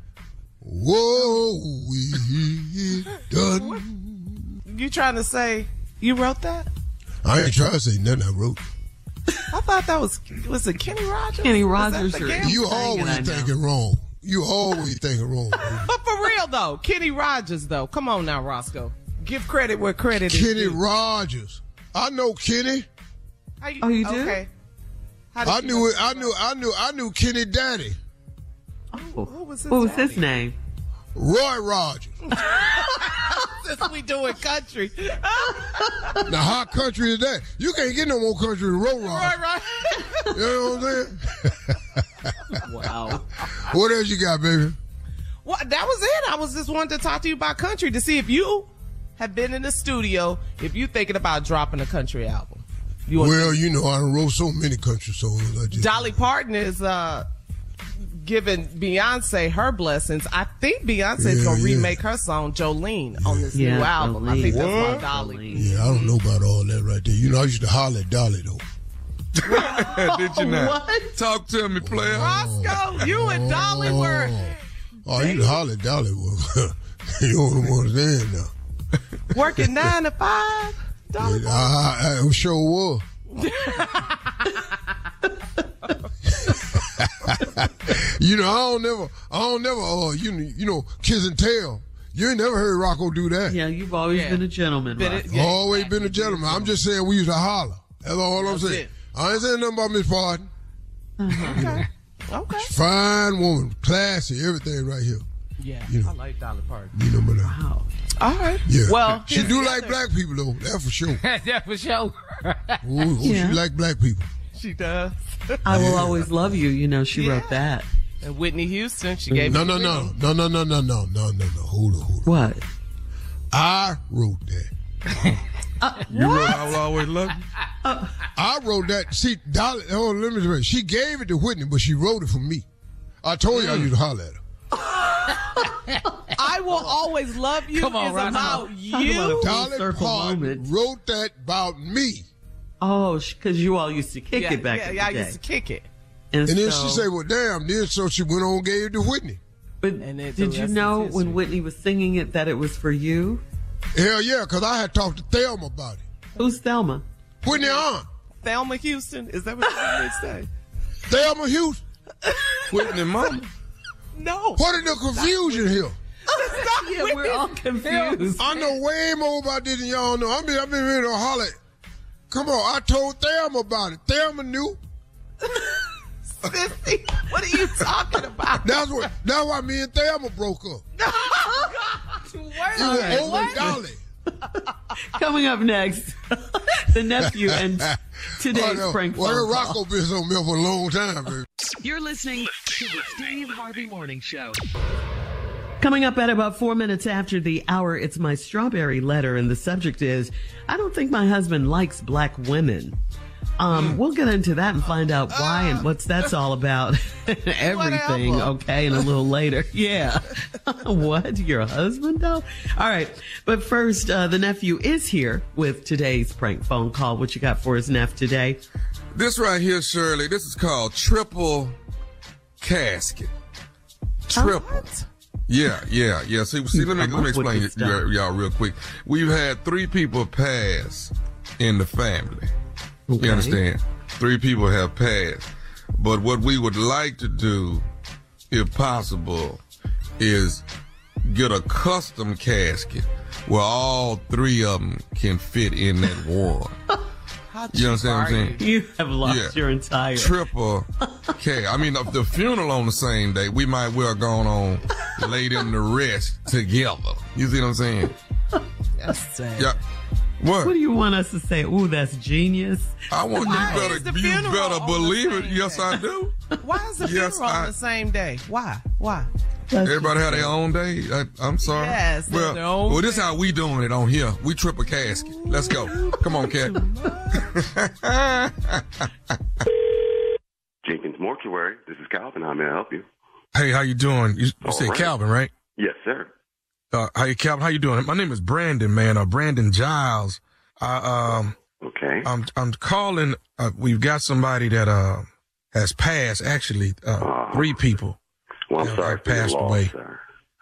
we done. You trying to say you wrote that? I ain't trying to say nothing I wrote. I thought that was it Kenny Rogers? Kenny Rogers. You always thinking wrong. You always thinking wrong. But for real though, Kenny Rogers though. Come on now, Roscoe. Give credit where credit is due. Kenny Rogers. I know Kenny. Oh, you do? Okay. I knew Kenny Daddy. Oh, what was his name? Roy Rogers. Since we doing country. Now, how country is that? You can't get no more country than Roy Rogers. Right. You know what I'm saying? Wow. What else you got, baby? Well, that was it. I was just wanting to talk to you about country to see if you have been in the studio, if you thinking about dropping a country album. Well, you know, I wrote so many country songs. Dolly Parton is giving Beyonce her blessings. I think Beyonce's going to remake her song Jolene on this new album. Jolene. I think that's why Dolly. Yeah, I don't know about all that right there. You know, I used to holler at Dolly, though. Did you not? What? Talk to me, player. Roscoe, you and Dolly were. Oh, you can holler at Dolly. You don't understand now. Working 9 to 5? Dolly? I sure was. You know, I don't never, you know, kiss and tell. You ain't never heard Rocco do that. Yeah, you've always been a gentleman. Always been a gentleman. I'm just saying we used to holler. That's all I'm saying. I ain't saying nothing about Miss Parton. Okay. Fine woman, classy, everything right here. Yeah, you know, I like Dolly Parton. You know, but wow. All right. Yeah. Well, she do like black people though. That's for sure. That's for sure. She like black people. She does. I will always love you. You know, she wrote that. And Whitney Houston, she gave No. Hold on. What? I wrote that. You wrote I Will Always Love You? I wrote that. See, Dolly, let me say, she gave it to Whitney, but she wrote it for me. I told you I used to holler at her. I Will Always Love You Come on, is Roscoe. about you. Dolly Parton wrote that about me. Oh, because you all used to kick it back in the I day. used to kick it. And then she said, well, damn. Then so she went on and gave it to Whitney. But did you know when Whitney was singing it that it was for you? Hell yeah, because I had talked to Thelma about it. Who's Thelma? Whitney aunt. Thelma Houston? Is that what you would say? Thelma Houston? Whitney mama? No. What is the confusion here? Yeah, we're all confused. I know way more about this than y'all know. I've been ready to holler. Come on, I told Thelma about it. Thelma knew. Sissy, what are you talking about? That's why me and Thelma broke up. Over Dolly. Coming up next, the nephew and today's prank phone call. Rocco been on me for a long time, baby. You're listening to the Steve Harvey Morning Show. Coming up at about 4 minutes after the hour, it's my strawberry letter, and the subject is, I don't think my husband likes black women. We'll get into that and find out why and what's that's all about. Everything, Whatever. okay, and a little later. Yeah. What? Your husband, though? All right. But first, the nephew is here with today's prank phone call. What you got for us, Neff, today? This right here, Shirley, this is called triple casket. Triple. Yeah. See, let me explain it y'all real quick. We've had 3 people pass in the family. Okay. You understand? 3 people have passed. But what we would like to do, if possible, is get a custom casket where all 3 of them can fit in that ward. You understand what I'm saying? You have lost your entire triple K. I mean, the funeral on the same day, we might well go on lay them to rest together. You see what I'm saying? That's sad. Yeah. What do you want us to say? Ooh, that's genius. I want you better believe it. Yes, I do. Why is the funeral on the same day? Why? Everybody have their own day. I'm sorry. Yes. Well, this is how we doing it on here. We triple casket. Let's go. Come on, Cat. Jenkins Mortuary. This is Calvin. How may I help you? Hey, how you doing? You say right. Calvin, right? Yes, sir. Hey, Calvin, how you doing? My name is Brandon, man. Brandon Giles. Okay. I'm calling. We've got somebody that has passed. Actually, 3 people. Well, I'm sorry for passed your loss, away. sir.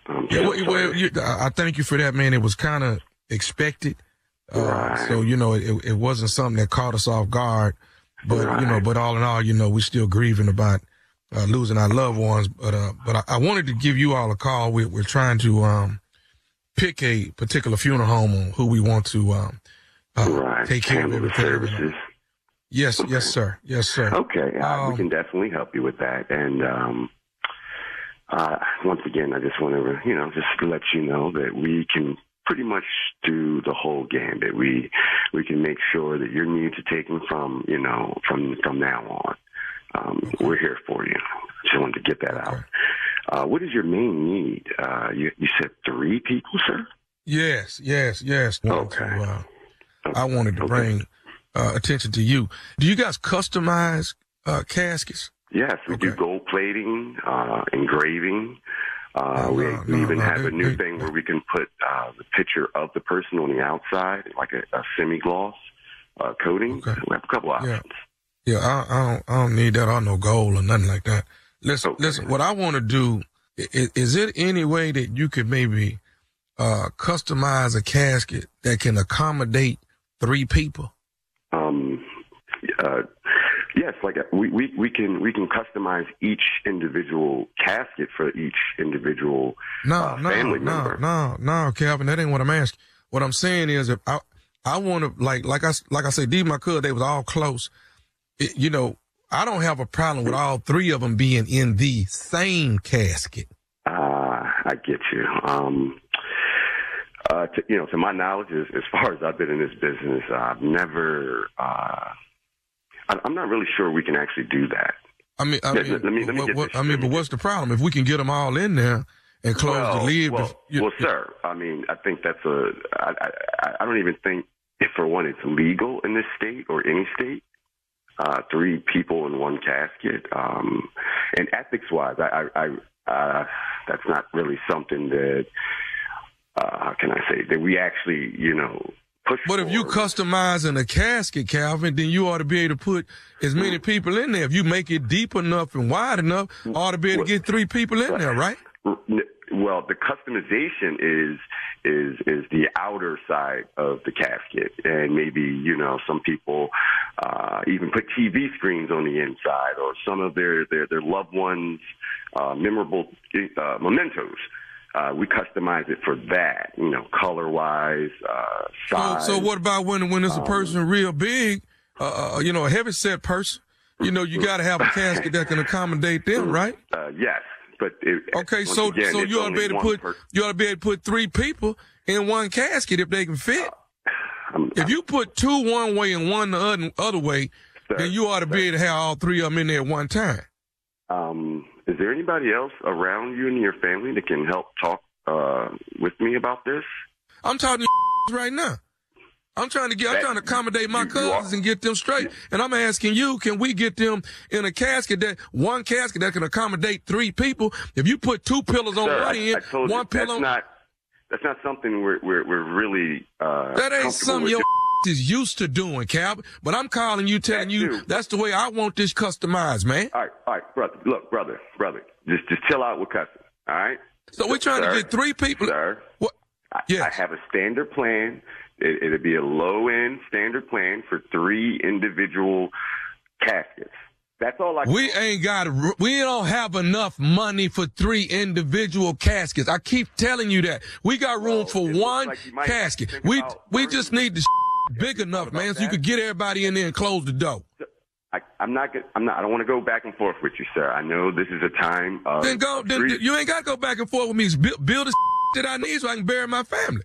I thank you for that, man. It was kind of expected. Right. So it wasn't something that caught us off guard. But right. But all in all, we're still grieving about losing our loved ones. But I wanted to give you all a call. We're trying to pick a particular funeral home on who we want to take care of everything. Services. Yes, okay. Yes, sir. Okay, we can definitely help you with that. And once again, I just want to, just let you know that we can pretty much do the whole gambit. We can make sure that your needs are taken from now on. We're here for you. Just wanted to get that out. What is your main need? You said 3 people, sir? Yes. Okay. I wanted to bring attention to you. Do you guys customize caskets? Yes, we do gold plating, engraving. We even have a new thing where we can put the picture of the person on the outside, like a semi-gloss coating. Okay. We have a couple options. Yeah, I don't need that or no gold or nothing like that. Listen, what I want to do, is it any way that you could maybe customize a casket that can accommodate 3 people? Yes, like we can customize each individual casket for each individual family member. No, Calvin, that ain't what I'm asking. What I'm saying is, if I want to, like I say, these my cousins, they was all close. I don't have a problem with all 3 of them being in the same casket. I get you. To my knowledge, as far as I've been in this business, I've never. I'm not really sure we can actually do that. But what's the problem? If we can get them all in there and close the lid. Sir, I think that's I don't even think, if for one, it's legal in this state or any state. 3 people in one casket. And ethics-wise, that's not really something that, how can I say, that we actually, push But if you customizing a casket, Calvin, then you ought to be able to put as many people in there. If you make it deep enough and wide enough, ought to be able to get 3 people in there, right? Well, the customization is the outer side of the casket, and maybe some people even put TV screens on the inside, or some of their loved ones' memorable mementos. We customize it for that, color wise, size. So what about when it's a person real big, a heavy set person? You got to have a casket that can accommodate them, right? Yes. But so you ought to be able to put 3 people in one casket if they can fit. If you put 2 one way and 1 the other way, then you ought to be able to have all 3 of them in there at one time. Is there anybody else around you and your family that can help talk with me about this? I'm talking to right now. I'm trying to accommodate my cousins and get them straight. And I'm asking you, can we get them in a casket one casket that can accommodate 3 people? If you put 2 pillows on one end, one pillow. That's not something we're really. That ain't something your is used to doing, Calvin. But I'm calling you, telling you that's the way I want this customized, man. All right, brother. Look, brother. Just chill out with cussing. All right. So we're trying to get 3 people. Sir. What? Yes. I have a standard plan. It'll be a low-end standard plan for 3 individual caskets. That's all I. We don't have enough money for 3 individual caskets. I keep telling you that. We got room for 1 casket. We just need the big enough, man, so you could get everybody in there and close the door. I don't want to go back and forth with you, sir. I know this is a time of. Then you ain't got to go back and forth with me. Build the that I need so I can bury my family.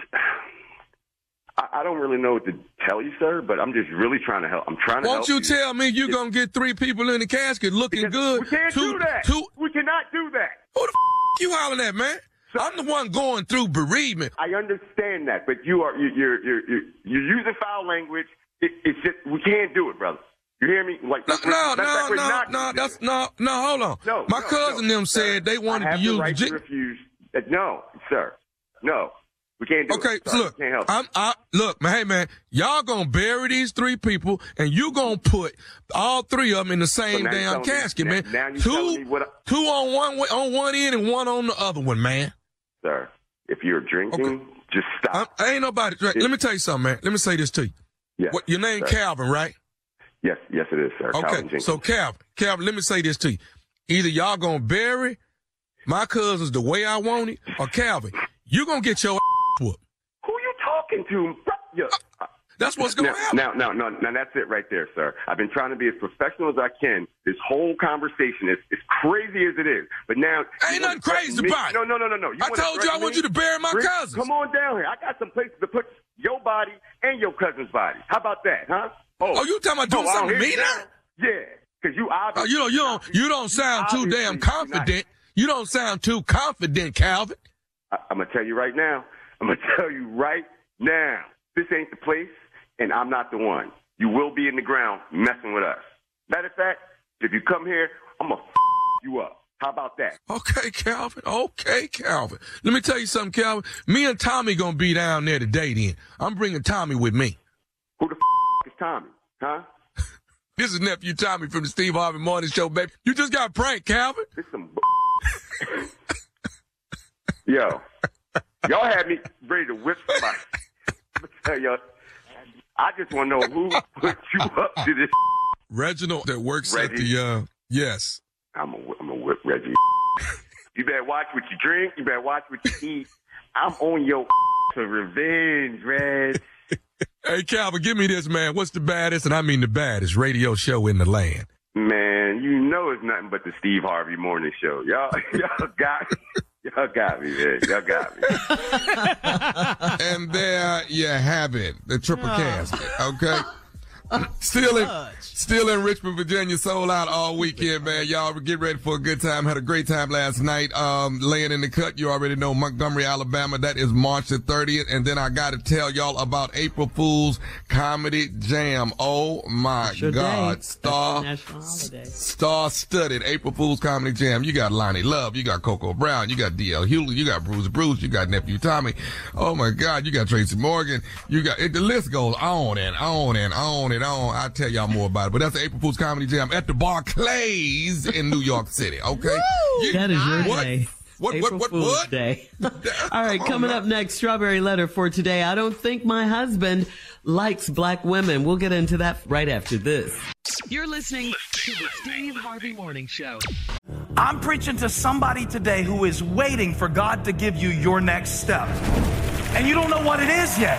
I don't really know what to tell you, sir, but I'm just really trying to help. I'm trying to help you. Won't you tell me you're going to get 3 people in the casket looking good? We can't do that. We cannot do that. Who the you hollering at, man? So, I'm the one going through bereavement. I understand that, but you're using foul language. It's just, we can't do it, brother. You hear me? Like no, hold on. No, my cousin them said they wanted to use the right to refuse. No, sir. No. We can't do it. So look, look, man, hey, man, y'all gonna bury these 3 people, and you gonna put all 3 of them in the same damn casket, man. Now you 2 on one end and 1 on the other one, man. Sir, if you're drinking, just stop. Ain't nobody. Let me tell you something, man. Let me say this to you. Yes, your name Calvin, right? Yes, it is, sir. Okay, so Calvin, let me say this to you. Either y'all gonna bury my cousins the way I want it, or Calvin, you gonna get your whooped. Who you talking to? That's what's going to happen. Now, that's it right there, sir. I've been trying to be as professional as I can. This whole conversation is as crazy as it is. But now... Ain't nothing crazy about it. No. I told you I want you to bury my cousins. Come on down here. I got some places to put your body and your cousin's body. How about that, huh? Oh, you talking about doing something to me now? Yeah, because you obviously... you don't sound too damn confident. You don't sound too confident, Calvin. I'm going to tell you right now. This ain't the place, and I'm not the one. You will be in the ground messing with us. Matter of fact, if you come here, I'm going to you up. How about that? Okay, Calvin. Let me tell you something, Calvin. Me and Tommy going to be down there today then. I'm bringing Tommy with me. Who the is Tommy, huh? This is nephew Tommy from the Steve Harvey Morning Show, baby. You just got pranked, Calvin. This some Yo, y'all had me ready to whip somebody. I'm gonna tell y'all, I just want to know who put you up to this. Reginald that works at the, yes. I'm a whip Reggie. You better watch what you drink. You better watch what you eat. I'm on your for revenge, Reg. Hey, Calvin, give me this, man. What's the baddest, and I mean the baddest, radio show in the land? Man, you know it's nothing but the Steve Harvey Morning Show. Y'all got me. Y'all got me, man. Y'all got me. And there you have it, the triple casket, okay? Still in Richmond, Virginia, sold out all weekend, man. Y'all get ready for a good time. Had a great time last night. Laying in the cut, you already know Montgomery, Alabama. That is March the 30th. And then I got to tell y'all about April Fool's Comedy Jam. Oh my God. Star-studded April Fool's Comedy Jam. You got Lonnie Love. You got Coco Brown. You got D.L. Hewlett. You got Bruce. You got Nephew Tommy. Oh my God. You got Tracy Morgan. You got, the list goes on and on and on and on. I'll tell y'all more about it. But that's the April Fool's Comedy Jam at the Barclays in New York City, okay? That is your day. April Fool's Day. All right, coming up next, Strawberry Letter for today. I don't think my husband likes black women. We'll get into that right after this. You're listening to the Steve Harvey Morning Show. I'm preaching to somebody today who is waiting for God to give you your next step. And you don't know what it is yet.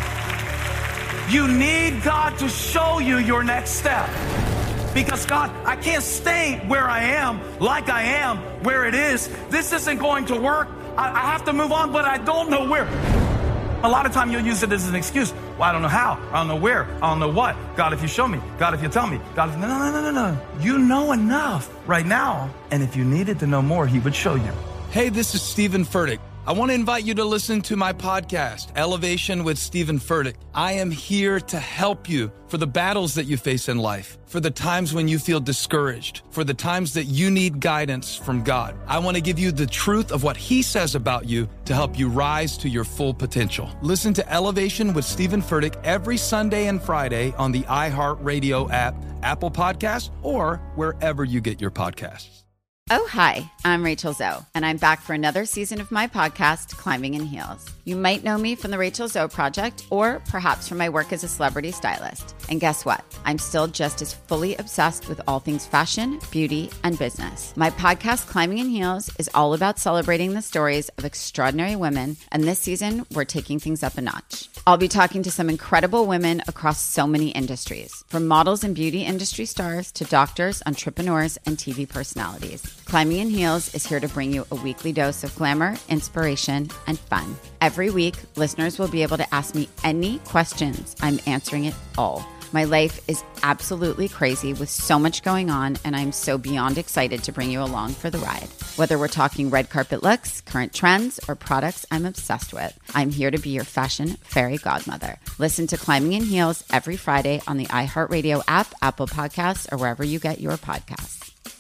You need God to show you your next step. Because God, I can't stay where I am, like I am, where it is. This isn't going to work. I have to move on, but I don't know where. A lot of time you'll use it as an excuse. Well, I don't know how. I don't know where. I don't know what. God, if you show me. God, if you tell me. God, if... No. You know enough right now. And if you needed to know more, he would show you. Hey, this is Stephen Furtick. I want to invite you to listen to my podcast, Elevation with Stephen Furtick. I am here to help you for the battles that you face in life, for the times when you feel discouraged, for the times that you need guidance from God. I want to give you the truth of what he says about you to help you rise to your full potential. Listen to Elevation with Stephen Furtick every Sunday and Friday on the iHeartRadio app, Apple Podcasts, or wherever you get your podcasts. Oh, hi, I'm Rachel Zoe, and I'm back for another season of my podcast, Climbing in Heels. You might know me from the Rachel Zoe Project, or perhaps from my work as a celebrity stylist. And guess what? I'm still just as fully obsessed with all things fashion, beauty, and business. My podcast, Climbing in Heels, is all about celebrating the stories of extraordinary women, and this season, we're taking things up a notch. I'll be talking to some incredible women across so many industries, from models and beauty industry stars to doctors, entrepreneurs, and TV personalities. Climbing in Heels is here to bring you a weekly dose of glamour, inspiration, and fun. Every week, listeners will be able to ask me any questions. I'm answering it all. My life is absolutely crazy with so much going on, and I'm so beyond excited to bring you along for the ride. Whether we're talking red carpet looks, current trends, or products I'm obsessed with, I'm here to be your fashion fairy godmother. Listen to Climbing in Heels every Friday on the iHeartRadio app, Apple Podcasts, or wherever you get your podcasts.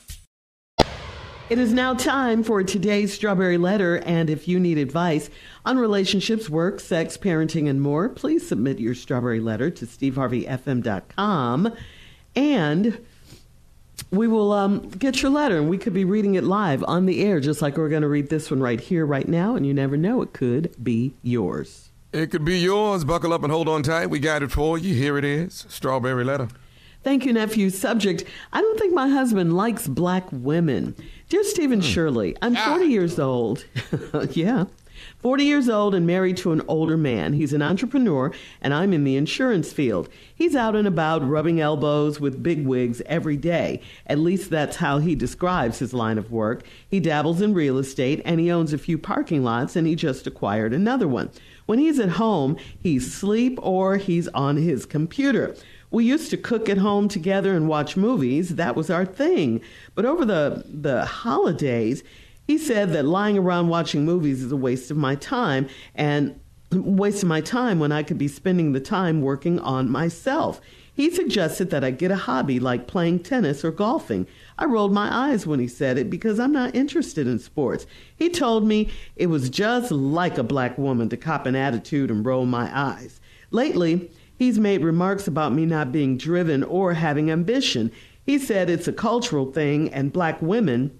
It is now time for today's Strawberry Letter, and if you need advice on relationships, work, sex, parenting, and more, please submit your Strawberry Letter to steveharveyfm.com, and we will get your letter, and we could be reading it live on the air, just like we're going to read this one right here, right now, and you never know, it could be yours. It could be yours. Buckle up and hold on tight. We got it for you. Here it is, Strawberry Letter. Thank you, nephew. Subject, I don't think my husband likes black women. Dear Stephen Shirley, I'm 40 years old. Yeah. 40 years old and married to an older man. He's an entrepreneur, and I'm in the insurance field. He's out and about rubbing elbows with bigwigs every day. At least that's how he describes his line of work. He dabbles in real estate, and he owns a few parking lots, and he just acquired another one. When he's at home, he's asleep or he's on his computer. We used to cook at home together and watch movies. That was our thing. But over the holidays, he said that lying around watching movies is a waste of my time, and wasting my time when I could be spending the time working on myself. He suggested that I get a hobby like playing tennis or golfing. I rolled my eyes when he said it because I'm not interested in sports. He told me it was just like a black woman to cop an attitude and roll my eyes. Lately, he's made remarks about me not being driven or having ambition. He said it's a cultural thing and black women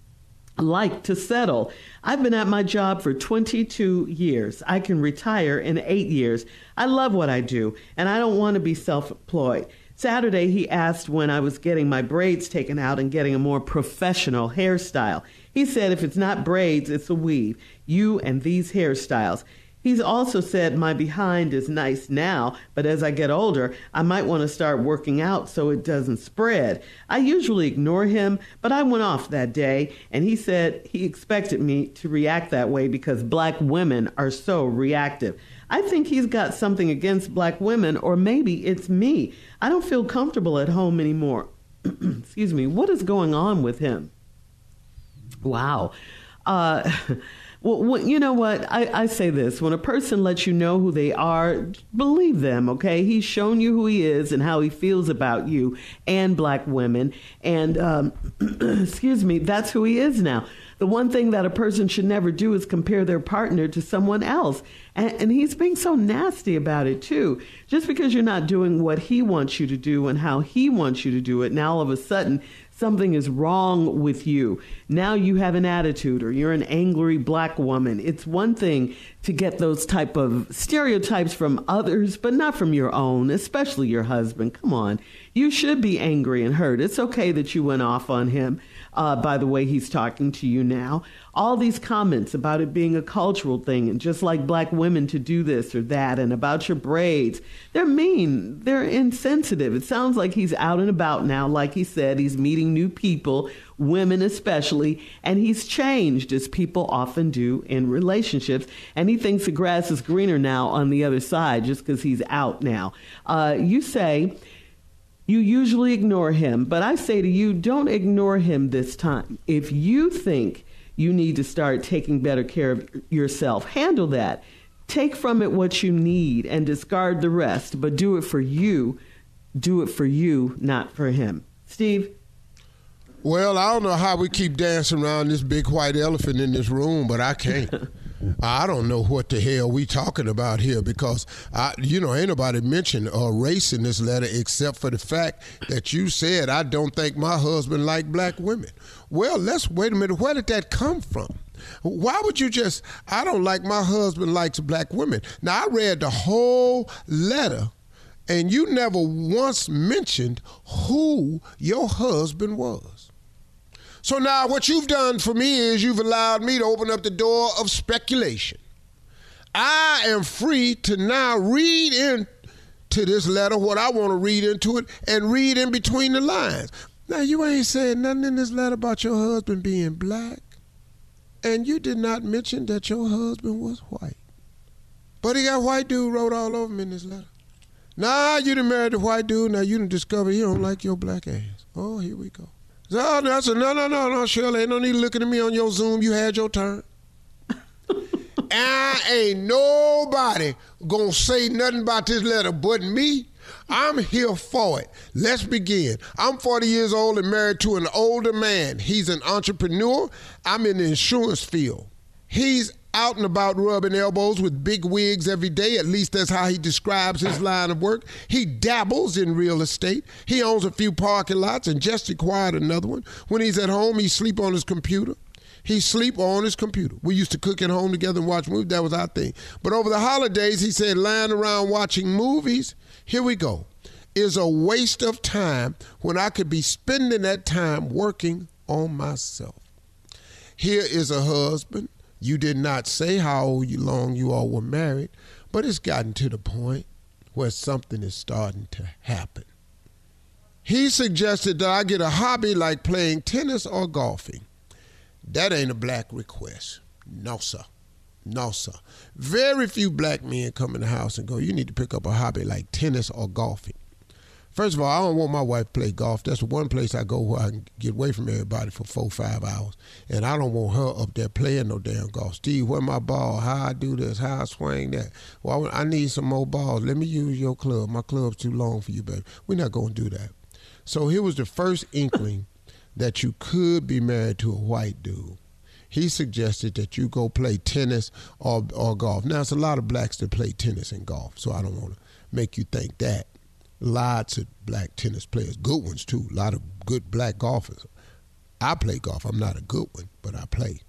like to settle. I've been at my job for 22 years. I can retire in 8 years. I love what I do, and I don't want to be self-employed. Saturday, he asked when I was getting my braids taken out and getting a more professional hairstyle. He said if it's not braids, it's a weave. You and these hairstyles. He's also said my behind is nice now, but as I get older, I might want to start working out so it doesn't spread. I usually ignore him, but I went off that day, and he said he expected me to react that way because black women are so reactive. I think he's got something against black women, or maybe it's me. I don't feel comfortable at home anymore. Excuse me. What is going on with him? Wow. Well, you know what? I say this. When a person lets you know who they are, believe them, okay? He's shown you who he is and how he feels about you and black women. And, excuse me, that's who he is now. The one thing that a person should never do is compare their partner to someone else. And he's being so nasty about it, too. Just because you're not doing what he wants you to do and how he wants you to do it, now all of a sudden something is wrong with you. Now you have an attitude, or you're an angry black woman. It's one thing to get those type of stereotypes from others, but not from your own, especially your husband. Come on. You should be angry and hurt. It's okay that you went off on him by the way he's talking to you now. All these comments about it being a cultural thing and just like black women to do this or that, and about your braids, they're mean. They're insensitive. It sounds like he's out and about now. Like he said, he's meeting new people, women especially, and he's changed, as people often do in relationships. And he thinks the grass is greener now on the other side just because he's out now. You say you usually ignore him, but I say to you, don't ignore him this time. If you think you need to start taking better care of yourself, handle that. Take from it what you need and discard the rest, but do it for you. Do it for you, not for him. Steve? Well, I don't know how we keep dancing around this big white elephant in this room, but I can't. I don't know what the hell we talking about here, because, ain't nobody mentioned race in this letter except for the fact that you said, I don't think my husband like black women. Well, let's wait a minute. Where did that come from? Why would you just, I don't like my husband likes black women? Now, I read the whole letter, and you never once mentioned who your husband was. So now what you've done for me is you've allowed me to open up the door of speculation. I am free to now read into this letter what I want to read into it and read in between the lines. Now, you ain't said nothing in this letter about your husband being black, and you did not mention that your husband was white. But he got white dude wrote all over him in this letter. Now you done married the white dude, now you done discovered he don't like your black ass. Oh, here we go. So I said, no, Shirley, ain't no need looking at me on your Zoom. You had your turn. And ain't nobody gonna say nothing about this letter but me. I'm here for it. Let's begin. I'm 40 years old and married to an older man. He's an entrepreneur. I'm in the insurance field. He's out and about rubbing elbows with big wigs every day. At least that's how he describes his line of work. He dabbles in real estate. He owns a few parking lots and just acquired another one. When he's at home, he sleep on his computer. He sleep on his computer. We used to cook at home together and watch movies. That was our thing. But over the holidays, he said lying around watching movies, here we go, is a waste of time when I could be spending that time working on myself. Here is a husband. You did not say how long you all were married, but it's gotten to the point where something is starting to happen. He suggested that I get a hobby like playing tennis or golfing. That ain't a black request. No, sir. No, sir. Very few black men come in the house and go, you need to pick up a hobby like tennis or golfing. First of all, I don't want my wife to play golf. That's the one place I go where I can get away from everybody for 4-5 hours. And I don't want her up there playing no damn golf. Steve, where my ball? How I do this? How I swing that? Well, I need some more balls. Let me use your club. My club's too long for you, baby. We're not going to do that. So here was the first inkling that you could be married to a white dude. He suggested that you go play tennis or golf. Now, it's a lot of blacks that play tennis and golf, so I don't want to make you think that. Lots of black tennis players, good ones too, a lot of good black golfers. I play golf. I'm not a good one, but I play.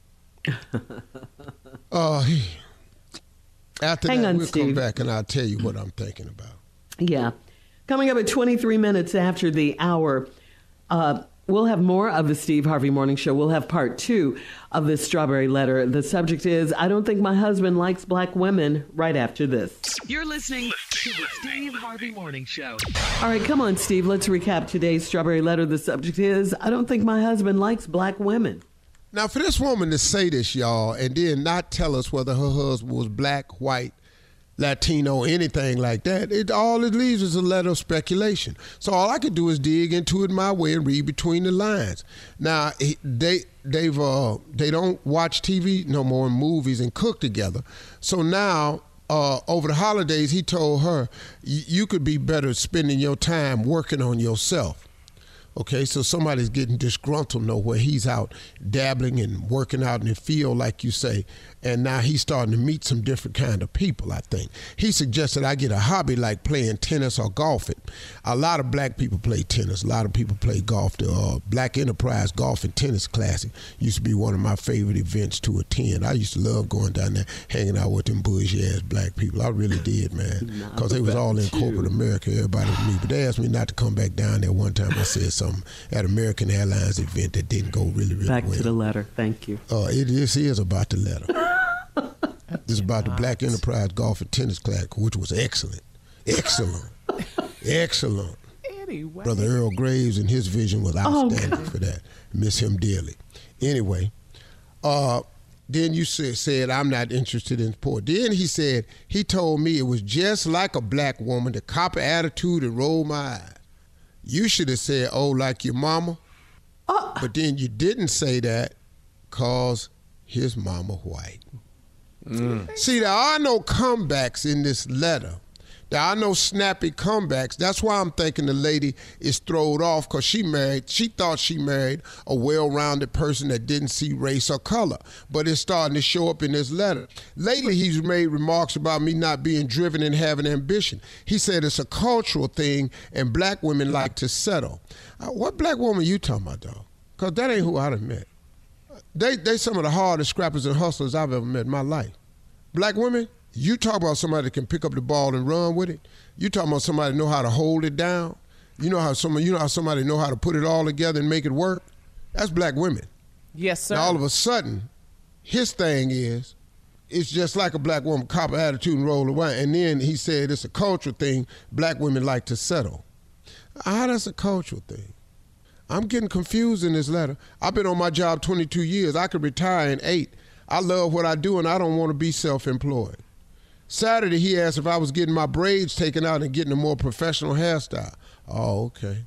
After Hang that, on, we'll Steve. come back and I'll tell you what I'm thinking about. Yeah. Coming up at 23 minutes after the hour, we'll have more of the Steve Harvey Morning Show. We'll have part 2 of this strawberry letter. The subject is, I don't think my husband likes black women, right after this. You're listening to the Steve Harvey Morning Show. All right, come on, Steve. Let's recap today's strawberry letter. The subject is, I don't think my husband likes black women. Now, for this woman to say this, y'all, and then not tell us whether her husband was black, white, Latino, anything like that, all it leaves is a letter of speculation. So all I could do is dig into it my way and read between the lines. Now, they don't watch TV no more and movies and cook together. So now, over the holidays, he told her, you could be better spending your time working on yourself. Okay, so somebody's getting disgruntled where he's out dabbling and working out in the field, like you say, and now he's starting to meet some different kind of people, I think. He suggested I get a hobby like playing tennis or golfing. A lot of black people play tennis. A lot of people play golf. The Black Enterprise Golf and Tennis Classic used to be one of my favorite events to attend. I used to love going down there, hanging out with them bougie-ass black people. I really did, man, because they was all in corporate America, everybody with me. But they asked me not to come back down there one time. I said something at American Airlines event that didn't go really well. Back to the letter. Thank you. This is about the letter. It's about the Black Enterprise Golf and Tennis Classic, which was excellent. Excellent. Anyway. Brother Earl Graves and his vision was outstanding for that. Miss him dearly. Anyway, then you said I'm not interested in sport. Then he said, he told me it was just like a black woman, the copper attitude and roll my eyes. You should have said, oh, like your mama. But then you didn't say that because his mama white. See, there are no comebacks in this letter. There are no snappy comebacks. That's why I'm thinking the lady is thrown off, because she thought she married a well-rounded person that didn't see race or color. But it's starting to show up in this letter. Lately, he's made remarks about me not being driven and having ambition. He said it's a cultural thing and black women like to settle. What black woman you talking about, dog? Because that ain't who I done met. They some of the hardest scrappers and hustlers I've ever met in my life. Black women, you talk about somebody that can pick up the ball and run with it. You talking about somebody that know how to hold it down. You know how somebody know how to put it all together and make it work. That's black women. Yes, sir. Now all of a sudden, his thing is, it's just like a black woman, copper attitude and roll away. And then he said it's a cultural thing. Black women like to settle. How that's a cultural thing? I'm getting confused in this letter. I've been on my job 22 years. I could retire in 8. I love what I do, and I don't want to be self-employed. Saturday, he asked if I was getting my braids taken out and getting a more professional hairstyle. Oh, okay.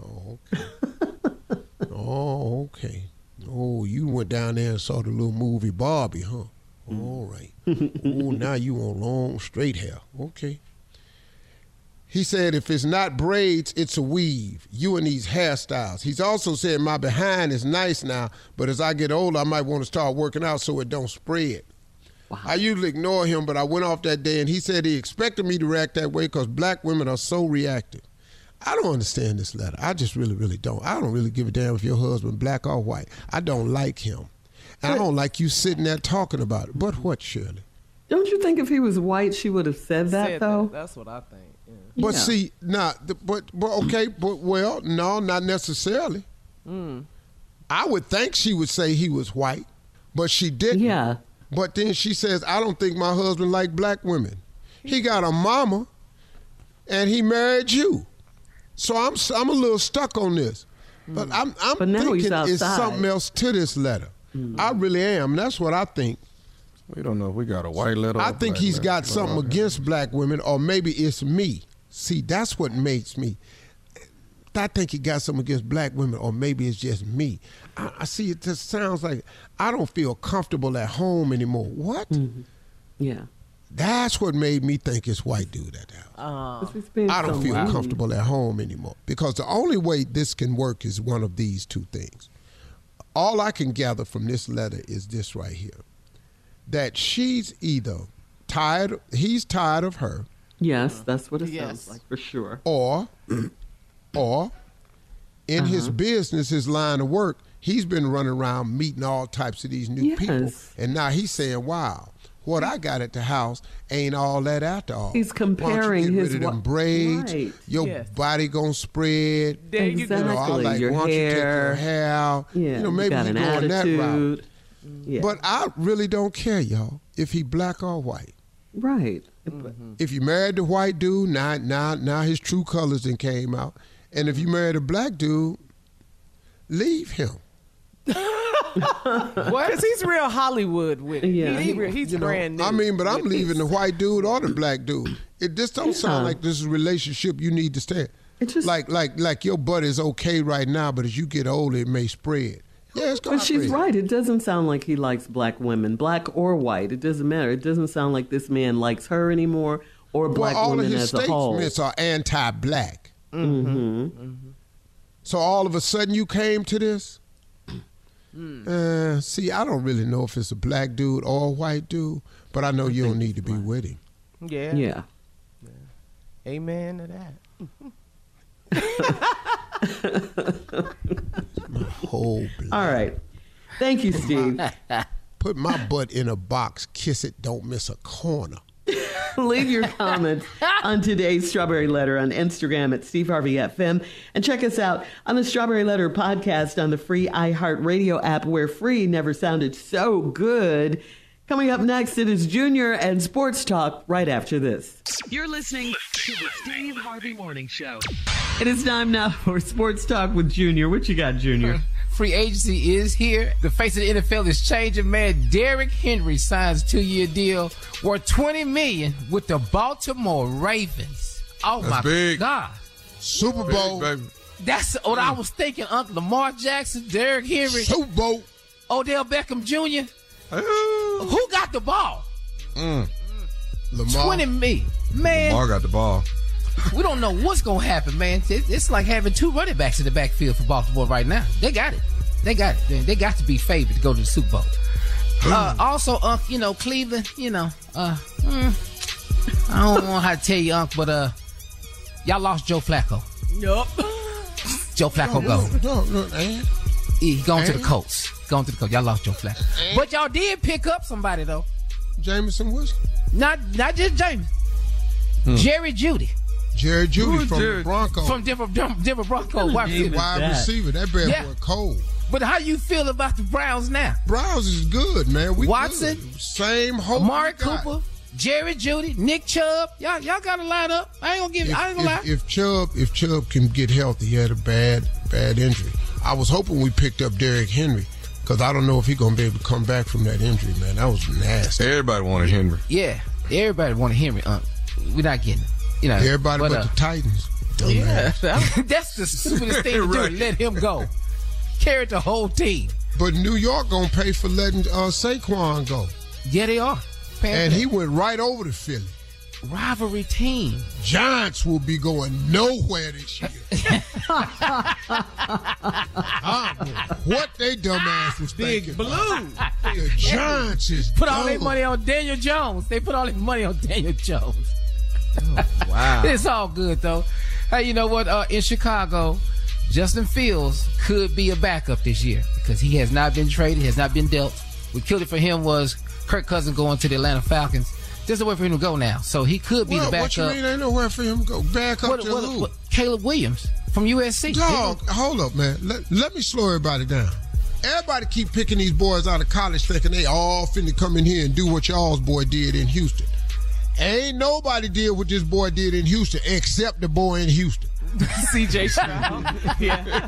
Oh, you went down there and saw the little movie Barbie, huh? All right. Oh, now you want long, straight hair. Okay. He said, if it's not braids, it's a weave. You and these hairstyles. He's also said my behind is nice now, but as I get older, I might want to start working out so it don't spread. Wow. I usually ignore him, but I went off that day, and he said he expected me to react that way because black women are so reactive. I don't understand this letter. I just really, really don't. I don't really give a damn if your husband black or white. I don't like him. And I don't like you sitting there talking about it. But what, Shirley? Don't you think if he was white, she would have said that, though? That's what I think. But see, no, not necessarily. I would think she would say he was white, but she didn't. Yeah. But then she says, I don't think my husband liked black women. He got a mama, and he married you. So I'm a little stuck on this. But I'm thinking it's something else to this letter. I really am. That's what I think. We don't know if we got a white letter. I think he's got something against black women, or maybe it's me. See, that's what makes me. I think he got something against black women, or maybe it's just me. I see it just sounds like I don't feel comfortable at home anymore. What? Yeah. That's what made me think it's white dude at the house. I don't feel comfortable at home anymore, because the only way this can work is one of these two things. All I can gather from this letter is this right here, that she's either he's tired of her. Yes, that's what it sounds like, for sure. Or in his business, his line of work, he's been running around meeting all types of these new people. And now he's saying, wow, what I got at the house ain't all that after all. He's comparing why don't you get his rid of them braids. Right. Your body gonna spread. Exactly. I like, your why don't you take your hair out? Yeah, maybe got you an going that attitude. route. Yeah. But I really don't care, y'all, if he black or white. Right. If you married the white dude, now his true colors then came out. And if you married a black dude, leave him. What? Because he's real Hollywood with it. Yeah. He's brand new. I mean, but I'm leaving the white dude or the black dude. It just don't sound like this is a relationship you need to stay. It's just like your butt is okay right now, but as you get older, it may spread. Yeah, it's but she's right. It doesn't sound like he likes black women, black or white. It doesn't matter. It doesn't sound like this man likes her anymore, or black women as a whole. All of his statements are anti-black. So all of a sudden you came to this? See, I don't really know if it's a black dude or a white dude, but I know you don't need to be with him. Yeah. Yeah. Amen to that. My whole blood. All right. Thank you, Steve. Put my butt in a box, kiss it, don't miss a corner. Leave your comments on today's Strawberry Letter on Instagram at Steve Harvey FM. And check us out on the Strawberry Letter podcast on the free iHeartRadio app, where free never sounded so good. Coming up next, it is Junior and Sports Talk right after this. You're listening to the Steve Harvey Morning Show. It is time now for Sports Talk with Junior. What you got, Junior? Free agency is here. The face of the NFL is changing, man. Derrick Henry signs a 2-year deal worth $20 million with the Baltimore Ravens. Oh, that's my big. God. Super Bowl. Big, That's what I was thinking, Uncle Lamar Jackson, Derrick Henry. Super Bowl. Odell Beckham Jr. Who got the ball? Lamar. 20 million. Man. Lamar got the ball. We don't know what's going to happen, man. It's like having 2 running backs in the backfield for Baltimore right now. They got it. They got it. Man. They got to be favored to go to the Super Bowl. Also, Cleveland, I don't know how to tell you, but y'all lost Joe Flacco. Yup. Joe Flacco No, He going to the Colts. Y'all lost Joe Flacco. But y'all did pick up somebody, though. Jameson Winston. Not just James. Jerry Jeudy. Jerry Jeudy from the Broncos. From Denver Broncos. Wide receiver. That bad boy cold. But how you feel about the Browns now? Browns is good, man. Watson. Good. Same hope. Amari Cooper. Jerry Jeudy. Nick Chubb. Y'all got to line up. I ain't gonna lie. If Chubb can get healthy, he had a bad injury. I was hoping we picked up Derrick Henry, because I don't know if he's going to be able to come back from that injury, man. That was nasty. Everybody wanted Henry. Yeah. Everybody wanted Henry. We're not getting it. Everybody but the Titans. Yeah. That's the stupidest thing to do. Let him go. Carried the whole team. But New York going to pay for letting Saquon go. Yeah, they are. And he went right over to Philly. Rivalry team. Giants will be going nowhere this year. What they dumbass was thinking. Big Blue. The Giants is put all their money on Daniel Jones. They put all their money on Daniel Jones. Oh, wow. It's all good, though. Hey, you know what? In Chicago, Justin Fields could be a backup this year because he has not been traded, has not been dealt. What killed it for him was Kirk Cousins going to the Atlanta Falcons. There's nowhere for him to go now, so he could be the backup. What you mean ain't nowhere for him to go? Back up to who? Caleb Williams from USC. Dog, hold up, man. Let me slow everybody down. Everybody keep picking these boys out of college thinking they all finna come in here and do what y'all's boy did in Houston. Ain't nobody did what this boy did in Houston except the boy in Houston. CJ Stroud. Yeah.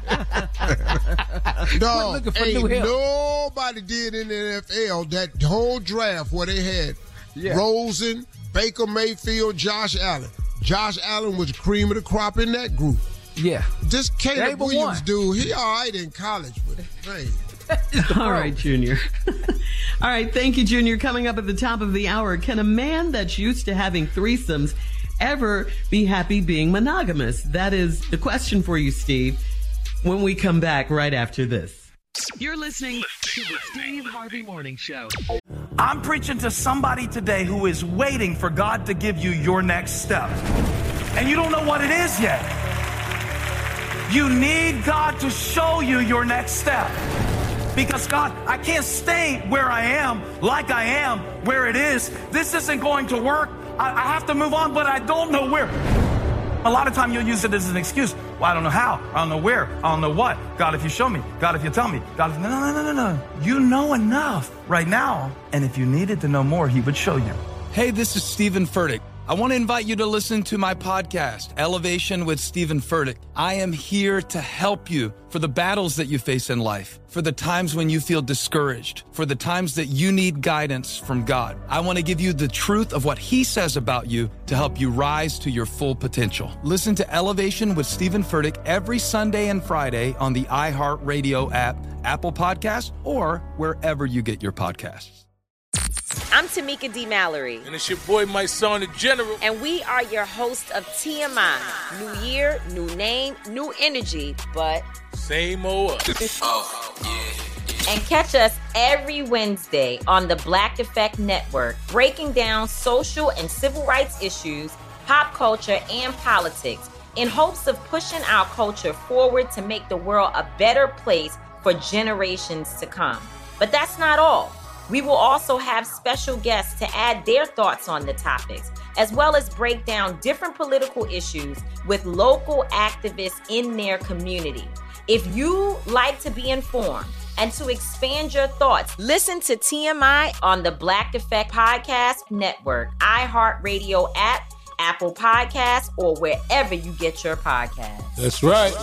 Dog, ain't nobody did in the NFL that whole draft where they had Rosen, Baker Mayfield, Josh Allen. Josh Allen was the cream of the crop in that group. Yeah. This Caleb Williams dude, he all right in college, but man. All right, Junior. All right, thank you, Junior. Coming up at the top of the hour, can a man that's used to having threesomes ever be happy being monogamous? That is the question for you, Steve, when we come back right after this. You're listening to the Steve Harvey Morning Show. I'm preaching to somebody today who is waiting for God to give you your next step. And you don't know what it is yet. You need God to show you your next step. Because God, I can't stay where I am, like I am, where it is. This isn't going to work. I have to move on, but I don't know where. A lot of time you'll use it as an excuse. Well, I don't know how. I don't know where. I don't know what. God, if you show me. God, if you tell me. God, if... No. You know enough right now. And if you needed to know more, he would show you. Hey, this is Stephen Furtick. I want to invite you to listen to my podcast, Elevation with Stephen Furtick. I am here to help you for the battles that you face in life, for the times when you feel discouraged, for the times that you need guidance from God. I want to give you the truth of what he says about you to help you rise to your full potential. Listen to Elevation with Stephen Furtick every Sunday and Friday on the iHeartRadio app, Apple Podcasts, or wherever you get your podcasts. I'm Tamika D. Mallory. And it's your boy, my son, the General. And we are your hosts of TMI. New year, new name, new energy, but same old us. Oh, yeah. And catch us every Wednesday on the Black Effect Network, breaking down social and civil rights issues, pop culture, and politics in hopes of pushing our culture forward to make the world a better place for generations to come. But that's not all. We will also have special guests to add their thoughts on the topics, as well as break down different political issues with local activists in their community. If you like to be informed and to expand your thoughts, listen to TMI on the Black Effect Podcast Network, iHeartRadio app, Apple Podcasts, or wherever you get your podcasts. That's right.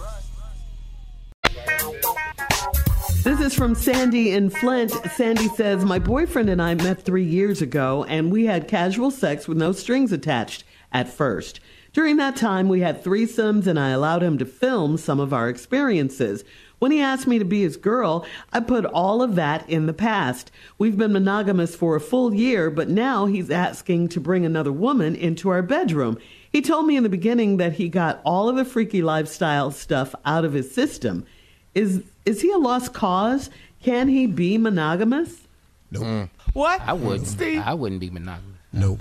This is from Sandy in Flint. Sandy says, my boyfriend and I met 3 years ago, and we had casual sex with no strings attached at first. During that time, we had threesomes, and I allowed him to film some of our experiences. When he asked me to be his girl, I put all of that in the past. We've been monogamous for a full year, but now he's asking to bring another woman into our bedroom. He told me in the beginning that he got all of the freaky lifestyle stuff out of his system. Is he a lost cause? Can he be monogamous? No. What? I wouldn't. Steve? I wouldn't be monogamous. No.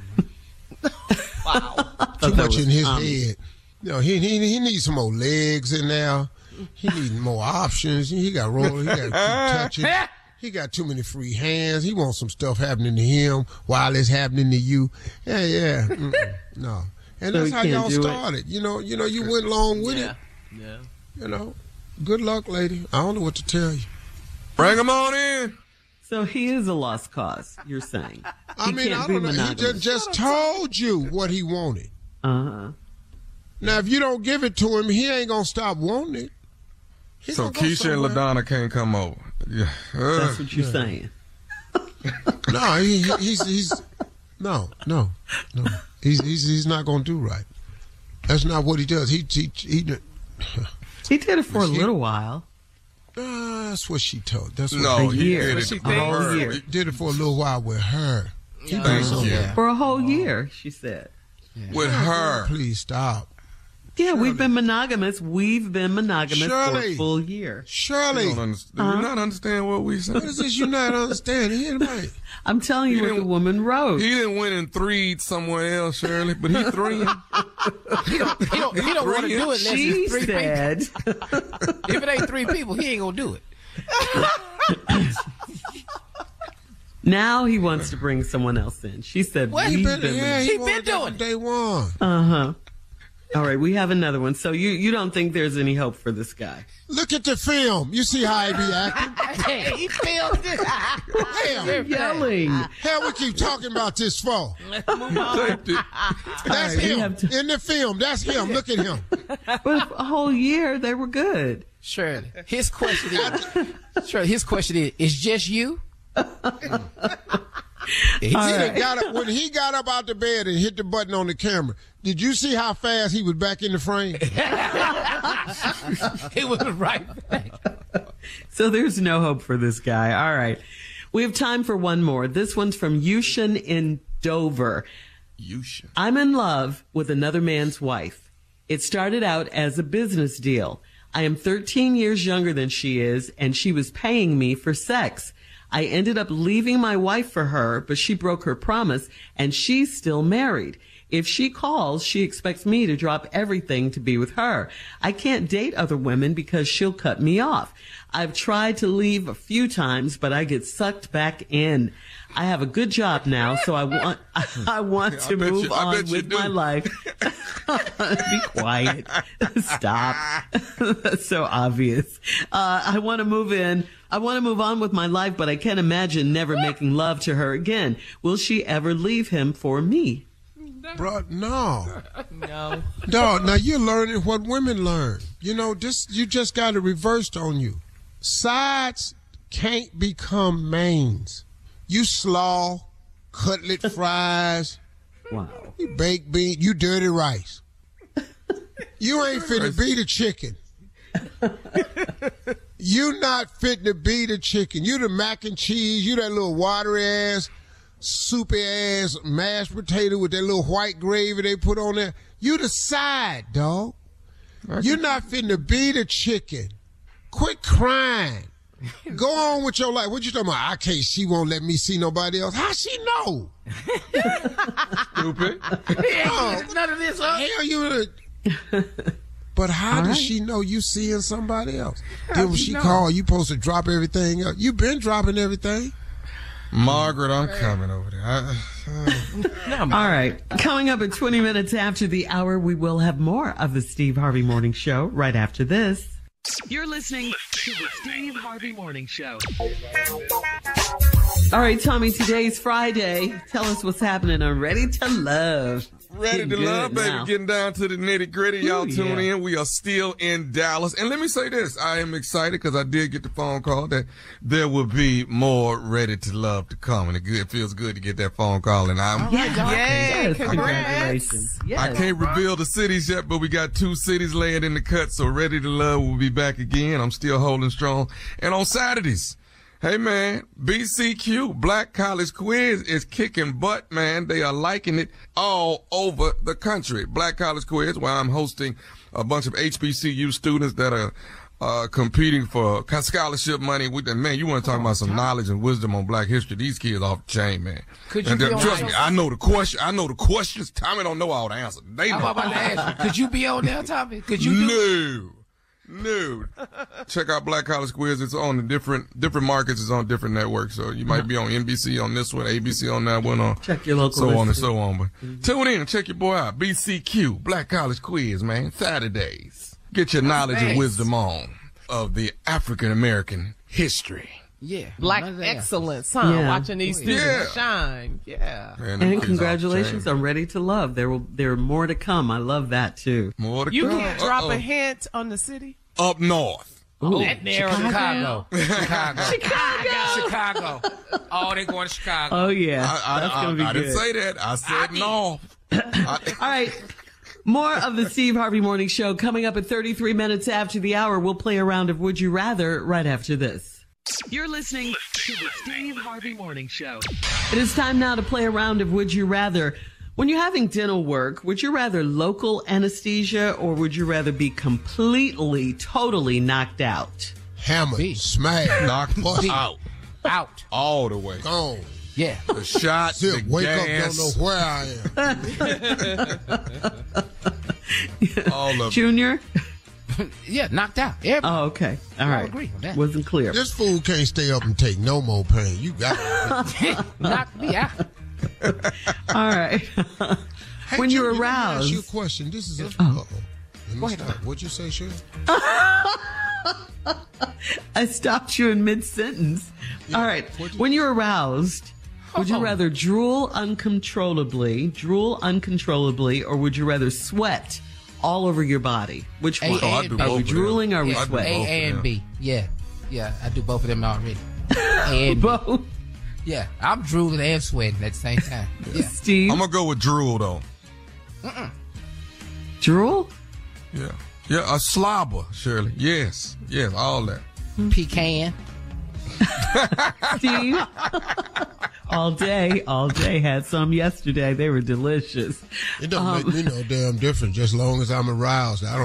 Wow. Too much in his head. You know, he needs some more legs in there. He needs more options. He got roll. He got to keep touching. He got too many free hands. He wants some stuff happening to him while it's happening to you. Yeah. No. And So that's he how can't y'all do it? started. You know, you went along with it. Yeah. You know, good luck, lady. I don't know what to tell you. Bring him on in. So he is a lost cause, you're saying. I mean, I don't know. He just told you what he wanted. Uh-huh. Now, if you don't give it to him, he ain't going to stop wanting it. He So gonna go Keisha and somewhere. LaDonna can't come over. Yeah. That's what you're saying. No, he's no. He's not going to do right. That's not what he does. He did it for a little while. That's what she told. That's what No, he he did did it. it for her. year. He did it for a little while with her. He did Thank something. you. For a whole year, she said. With her. Please stop. Yeah, we've been monogamous. We've been monogamous for Shirley. a full year. Shirley. Do you not understand what we said? What is this you not understanding? Anybody? I'm telling you what the woman wrote. He didn't win and threed somewhere else, Shirley, but he threed. He don't want to do it unless She it's three said, people. If it ain't three people, he ain't gonna do it. now he wants to bring someone else in. She said, What? we've He been been wanted that doing from it. day one. Uh-huh. All right, we have another one. So you don't think there's any hope for this guy? Look at the film. You see how he be acting? He feels this. Hell, Yelling. hell, we keep talking about this for. That's right, we him have to- in the film. That's him. Look at him. But a whole year, they were good. Shirley, his question is just you? When he got up out the bed and hit the button on the camera, did you see how fast he was back in the frame? He was right back. So there's no hope for this guy. All right. We have time for one more. This one's from Yushin in Dover. Yushin. I'm in love with another man's wife. It started out as a business deal. I am 13 years younger than she is, and she was paying me for sex. I ended up leaving my wife for her, but she broke her promise, and she's still married. If she calls, she expects me to drop everything to be with her. I can't date other women because she'll cut me off. I've tried to leave a few times, but I get sucked back in. I have a good job now, so I want to move on with my life. Be quiet. Stop. That's so obvious. I want to move on with my life, but I can't imagine never making love to her again. Will she ever leave him for me? Bro, no. No. Dog, now you're learning what women learn. You know, you just got it reversed on you. Sides can't become mains. You slaw, cutlet fries, wow. You baked bean, you dirty rice. You ain't fit to be the chicken. You not fit to be the chicken. You the mac and cheese, you that little watery ass soupy ass mashed potato with that little white gravy they put on there. You the side, dog. You're not finna be the chicken. Quit crying. Go on with your life. What you talking about? She won't let me see nobody else. How she know? Stupid. None of this, huh? Hell, you. But how does she know you seeing somebody else? Then when she call, you supposed to drop everything up. You been dropping everything. Margaret, I'm coming over there. All right. Coming up at 20 minutes after the hour, we will have more of the Steve Harvey Morning Show right after this. You're listening to the Steve Harvey Morning Show. All right, Tommy, today's Friday. Tell us what's happening on Ready to Love. Ready to Love, baby. Now. Getting down to the nitty gritty. Y'all tune in. We are still in Dallas. And let me say this. I am excited because I did get the phone call that there will be more Ready to Love to come. And it feels good to get that phone call. And I'm congratulations. Yes. I can't reveal the cities yet, but we got 2 cities laying in the cut. So Ready to Love will be back again. I'm still holding strong. And on Saturdays, hey, man, BCQ, Black College Quiz, is kicking butt, man. They are liking it all over the country. Black College Quiz, where I'm hosting a bunch of HBCU students that are competing for scholarship money. Man, you want to talk about some knowledge and wisdom on Black history. These kids off the chain, man. Trust me, I know the questions. Tommy don't know all the answers. They know. I'm about to ask you, could you be on there, Tommy? Could you do No. Check out Black College Quiz. It's on the different markets. It's on different networks. So you might be on NBC on this one, ABC on that one, or check your local so on and so on. But tune in and check your boy out. BCQ, Black College Quiz, man. Saturdays. Get your knowledge and wisdom on of the African American history. Yeah. Black excellence, huh? Yeah. Watching these students shine. Yeah. And congratulations on Ready to Love. There are more to come. I love that too. More to You come. can't drop a hint on the city? Up north. That narrow Chicago. Chicago. Oh, they going to Chicago. Oh, yeah. That's going to be I good. didn't say that. I said north. All right. More of the Steve Harvey Morning Show coming up at 33 minutes after the hour. We'll play a round of Would You Rather right after this. You're listening to the Steve Harvey Morning Show. It is time now to play a round of Would You Rather. When you're having dental work, would you rather local anesthesia or would you rather be completely, totally knocked out? Hammered, smashed, knocked out. Out. All the way. Gone. Yeah. The shot, the Wake gas. up, don't know where I am. All of Junior? Yeah, knocked out. Everybody. Oh, okay. All right. agree on that. Wasn't clear. This fool can't stay up and take no more pain. You got it. Knocked me out. All right. Hey, When you're Junior, let me ask aroused. you a question. This is a. Oh. Let me stop. What'd you say, Shirley? I stopped you in mid-sentence. Yeah. All right. When you're aroused, would you rather drool uncontrollably, or would you rather sweat all over your body? Which one? I do Are both we of drooling them. or are we I do sweating? both A of and them. B. Yeah. Yeah, I do both of them already. A and B. Both. Yeah, I'm drooling and sweating at the same time. Yeah. Steve? I'm going to go with drool, though. Drool? Yeah. Yeah, a slobber, Shirley. Yes. Yes, all that. Pecan. Steve? all day. Had some yesterday. They were delicious. It don't make me no damn difference. Just as long as I'm aroused, I don't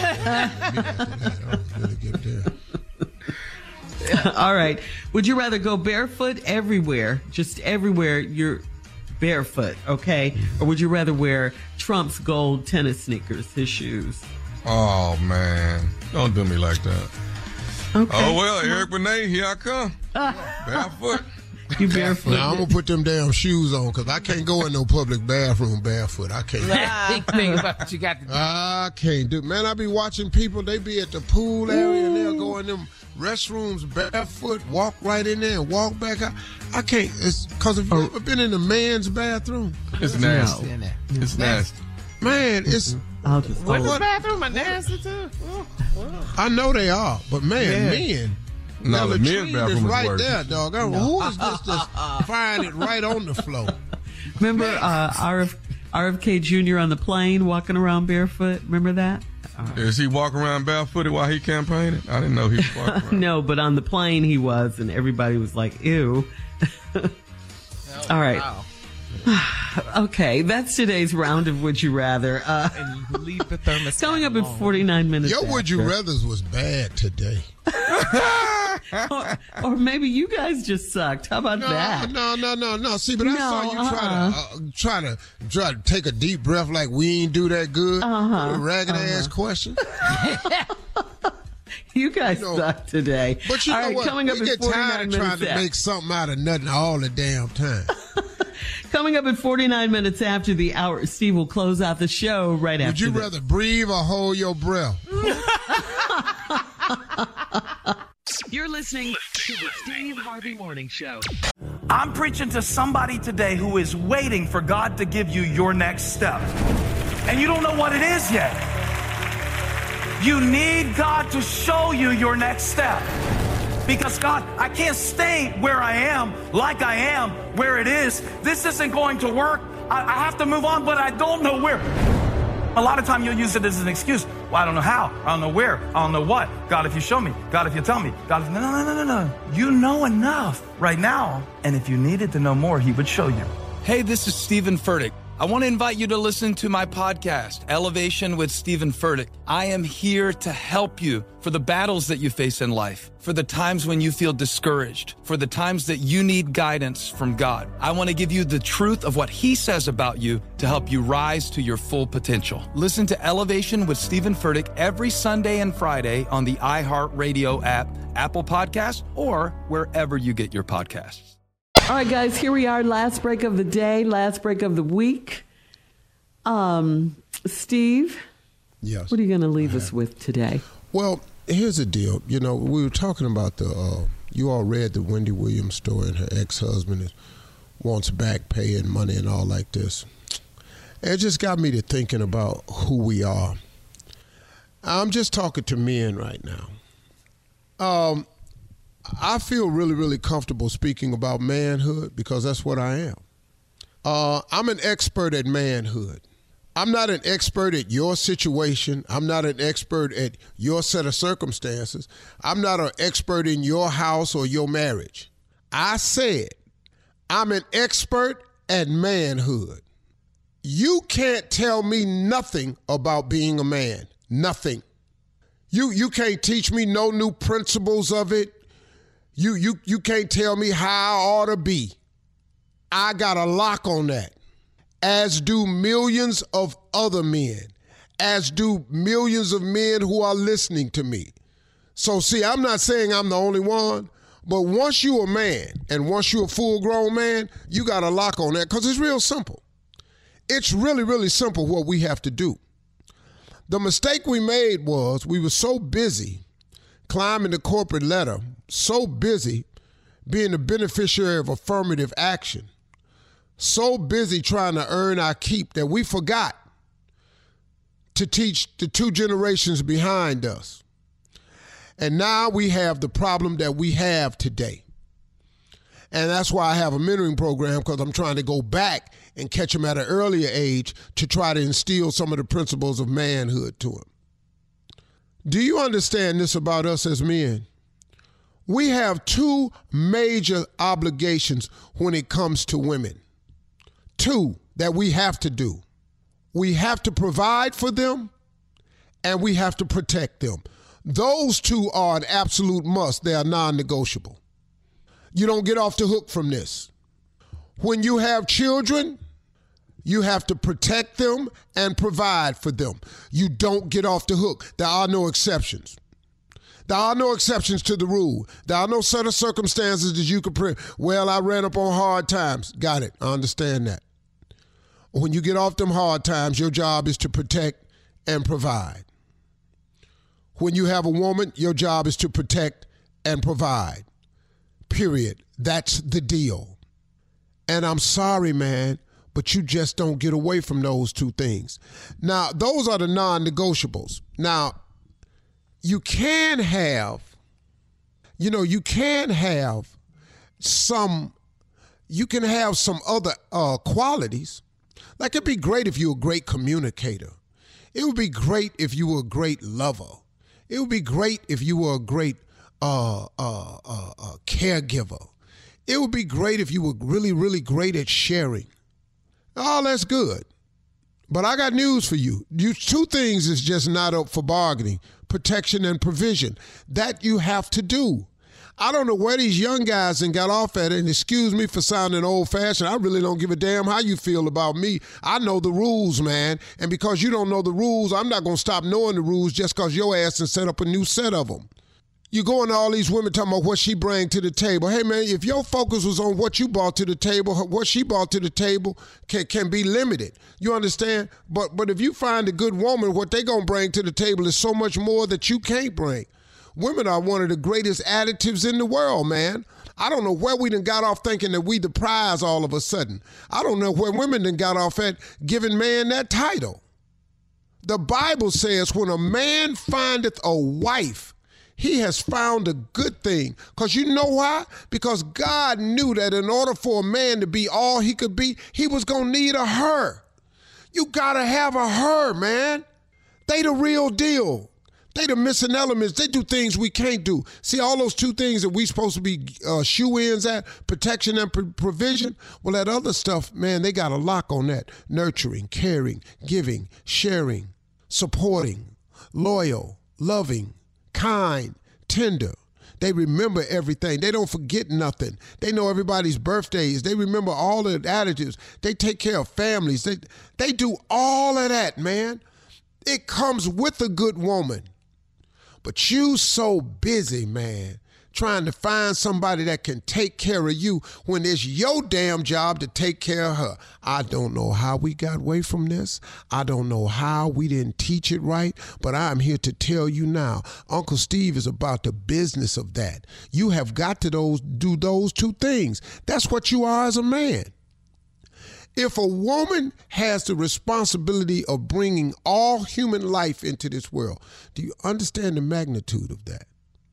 really get there. All right. Would you rather go barefoot everywhere, just everywhere you're barefoot, okay? Or would you rather wear Trump's gold tennis sneakers, his shoes? Oh, man. Don't do me like that. Okay. Oh, well, Eric Benet, here I come. Barefoot. You barefoot. Now, I'm going to put them damn shoes on because I can't go in no public bathroom barefoot. I can't. Think about what you got to do. I can't do. Man, I be watching people. They be at the pool area and they'll go in them restrooms barefoot, walk right in there and walk back out. I can't. It's because have you ever been in a man's bathroom? It's nasty. In there. It's nasty. Man, it's. I'll just Women's bathroom are nasty too. I know they are, but man, men. No, the men's latrine bathroom is is right worse. there, dog. Who is this that's frying it right on the floor? Remember RFK Jr. on the plane walking around barefoot? Remember that? Is he walking around barefooted while he campaigning? I didn't know he was walking around. No, but on the plane he was, and everybody was like, ew. All right. Wow. Okay, that's today's round of Would You Rather. And you leave the thermostat coming up in 49 minutes. Your Would You Rathers was bad today. or maybe you guys just sucked. How about that? No. See, but I saw you try to take a deep breath like we ain't do that good. Ragged ass question. You guys suck today. But you know what? Coming up we in get tired of trying to make something out of nothing all the damn time. Coming up at 49 minutes after the hour, Steve will close out the show right after this. Would you rather breathe or hold your breath? You're listening to the Steve Harvey Morning Show. I'm preaching to somebody today who is waiting for God to give you your next step. And you don't know what it is yet. You need God to show you your next step. Because God, I can't stay where I am, like I am, where it is. This isn't going to work. I have to move on, but I don't know where. A lot of time you'll use it as an excuse. Well, I don't know how. I don't know where. I don't know what. God, if you show me. God, if you tell me. God, if... No. You know enough right now. And if you needed to know more, he would show you. Hey, this is Stephen Furtick. I want to invite you to listen to my podcast, Elevation with Stephen Furtick. I am here to help you for the battles that you face in life, for the times when you feel discouraged, for the times that you need guidance from God. I want to give you the truth of what he says about you to help you rise to your full potential. Listen to Elevation with Stephen Furtick every Sunday and Friday on the iHeartRadio app, Apple Podcasts, or wherever you get your podcasts. All right, guys, here we are. Last break of the day, last break of the week. Steve? Yes. What are you going to leave us with today? Well, here's the deal. You know, we were talking about you all read the Wendy Williams story, and her ex-husband wants back pay and money and all like this. And it just got me to thinking about who we are. I'm just talking to men right now. I feel really, really comfortable speaking about manhood because that's what I am. I'm an expert at manhood. I'm not an expert at your situation. I'm not an expert at your set of circumstances. I'm not an expert in your house or your marriage. I said I'm an expert at manhood. You can't tell me nothing about being a man. Nothing. You can't teach me no new principles of it. You can't tell me how I ought to be. I got a lock on that, as do millions of other men, as do millions of men who are listening to me. So, see, I'm not saying I'm the only one, but once you're a man and once you're a full-grown man, you got a lock on that because it's real simple. It's really, really simple what we have to do. The mistake we made was we were so busy climbing the corporate ladder, so busy being the beneficiary of affirmative action, so busy trying to earn our keep that we forgot to teach the two generations behind us. And now we have the problem that we have today. And that's why I have a mentoring program, because I'm trying to go back and catch them at an earlier age to try to instill some of the principles of manhood to them. Do you understand this about us as men? We have two major obligations when it comes to women. Two that we have to do. We have to provide for them and we have to protect them. Those two are an absolute must. They are non-negotiable. You don't get off the hook from this. When you have children, you have to protect them and provide for them. You don't get off the hook. There are no exceptions. There are no exceptions to the rule. There are no set of circumstances that you could well, I ran up on hard times. Got it. I understand that. When you get off them hard times, your job is to protect and provide. When you have a woman, your job is to protect and provide. Period. That's the deal. And I'm sorry, man, but you just don't get away from those two things. Now, those are the non-negotiables. Now, you can have some other qualities. Like, it'd be great if you were a great communicator. It would be great if you were a great lover. It would be great if you were a great caregiver. It would be great if you were really, really great at sharing. Oh, that's good. But I got news for you. Two things is just not up for bargaining: protection and provision. That you have to do. I don't know where these young guys and got off at it, and excuse me for sounding old-fashioned. I really don't give a damn how you feel about me. I know the rules, man. And because you don't know the rules, I'm not going to stop knowing the rules just because your ass has set up a new set of them. You go into all these women talking about what she bring to the table. Hey, man, if your focus was on what you brought to the table, what she brought to the table can be limited. You understand? But if you find a good woman, what they going to bring to the table is so much more that you can't bring. Women are one of the greatest additives in the world, man. I don't know where we done got off thinking that we the prize all of a sudden. I don't know where women done got off at giving man that title. The Bible says when a man findeth a wife, he has found a good thing. Because you know why? Because God knew that in order for a man to be all he could be, he was going to need a her. You got to have a her, man. They the real deal. They the missing elements. They do things we can't do. See, all those two things that we supposed to be shoe-ins at, protection and provision, well, that other stuff, man, they got a lock on that. Nurturing, caring, giving, sharing, supporting, loyal, loving, kind, tender. They remember everything. They don't forget nothing. They know everybody's birthdays. They remember all the additives. They take care of families. They do all of that, man. It comes with a good woman. But you so busy, man, trying to find somebody that can take care of you when it's your damn job to take care of her. I don't know how we got away from this. I don't know how we didn't teach it right, but I'm here to tell you now, Uncle Steve is about the business of that. You have got to do those two things. That's what you are as a man. If a woman has the responsibility of bringing all human life into this world, do you understand the magnitude of that?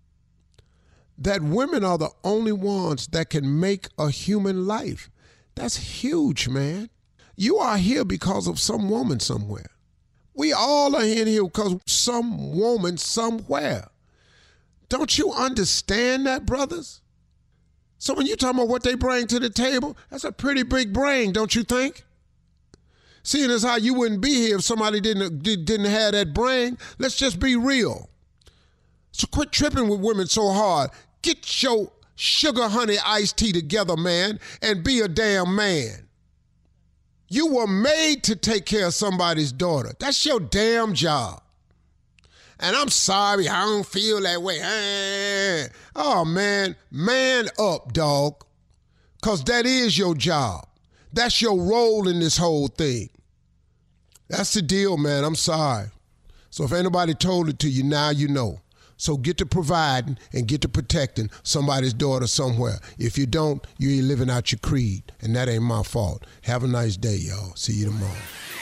That women are the only ones that can make a human life. That's huge, man. You are here because of some woman somewhere. We all are in here because of some woman somewhere. Don't you understand that, brothers? So when you talking about what they bring to the table, that's a pretty big brain, don't you think? Seeing as how you wouldn't be here if somebody didn't have that brain, let's just be real. So quit tripping with women so hard. Get your sugar honey iced tea together, man, and be a damn man. You were made to take care of somebody's daughter. That's your damn job. And I'm sorry, I don't feel that way. Oh, man up, dog. Because that is your job. That's your role in this whole thing. That's the deal, man. I'm sorry. So if anybody told it to you, now you know. So get to providing and get to protecting somebody's daughter somewhere. If you don't, you ain't living out your creed. And that ain't my fault. Have a nice day, y'all. See you tomorrow.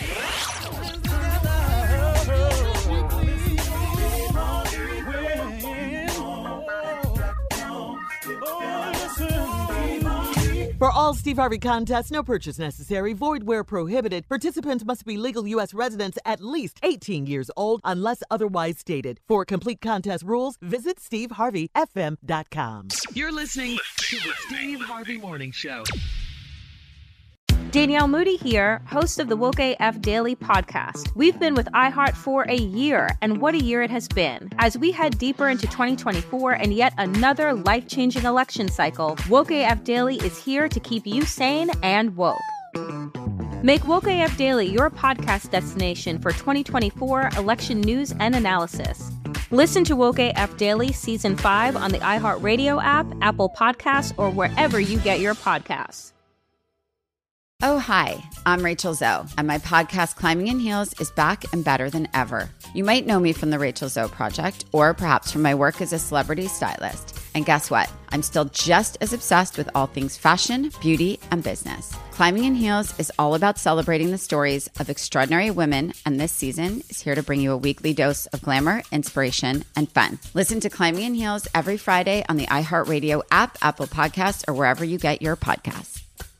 For all Steve Harvey contests, no purchase necessary, void where prohibited. Participants must be legal U.S. residents at least 18 years old unless otherwise stated. For complete contest rules, visit SteveHarveyFM.com. You're listening to the Steve Harvey Morning Show. Danielle Moody here, host of the Woke AF Daily podcast. We've been with iHeart for a year, and what a year it has been. As we head deeper into 2024 and yet another life-changing election cycle, Woke AF Daily is here to keep you sane and woke. Make Woke AF Daily your podcast destination for 2024 election news and analysis. Listen to Woke AF Daily Season 5 on the iHeartRadio app, Apple Podcasts, or wherever you get your podcasts. Oh, hi, I'm Rachel Zoe, and my podcast, Climbing in Heels, is back and better than ever. You might know me from the Rachel Zoe Project, or perhaps from my work as a celebrity stylist. And guess what? I'm still just as obsessed with all things fashion, beauty, and business. Climbing in Heels is all about celebrating the stories of extraordinary women, and this season is here to bring you a weekly dose of glamour, inspiration, and fun. Listen to Climbing in Heels every Friday on the iHeartRadio app, Apple Podcasts, or wherever you get your podcasts.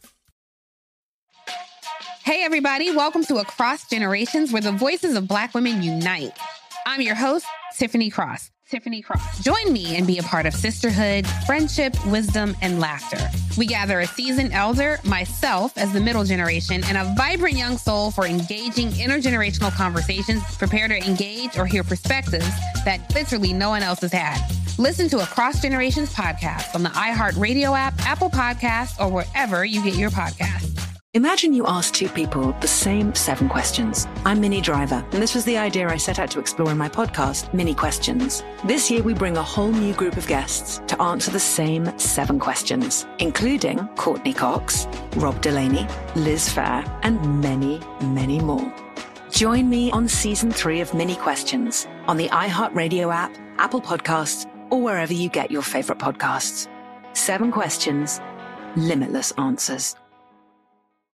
Hey, everybody. Welcome to Across Generations, where the voices of Black women unite. I'm your host, Tiffany Cross. Tiffany Cross. Join me and be a part of sisterhood, friendship, wisdom, and laughter. We gather a seasoned elder, myself as the middle generation, and a vibrant young soul for engaging intergenerational conversations. Prepare to engage or hear perspectives that literally no one else has had. Listen to Across Generations podcast on the iHeartRadio app, Apple Podcasts, or wherever you get your podcasts. Imagine you ask two people the same 7 questions. I'm Minnie Driver, and this was the idea I set out to explore in my podcast, Mini Questions. This year, we bring a whole new group of guests to answer the same 7 questions, including Courtney Cox, Rob Delaney, Liz Phair, and many, many more. Join me on Season 3 of Mini Questions on the iHeartRadio app, Apple Podcasts, or wherever you get your favorite podcasts. 7 questions, limitless answers.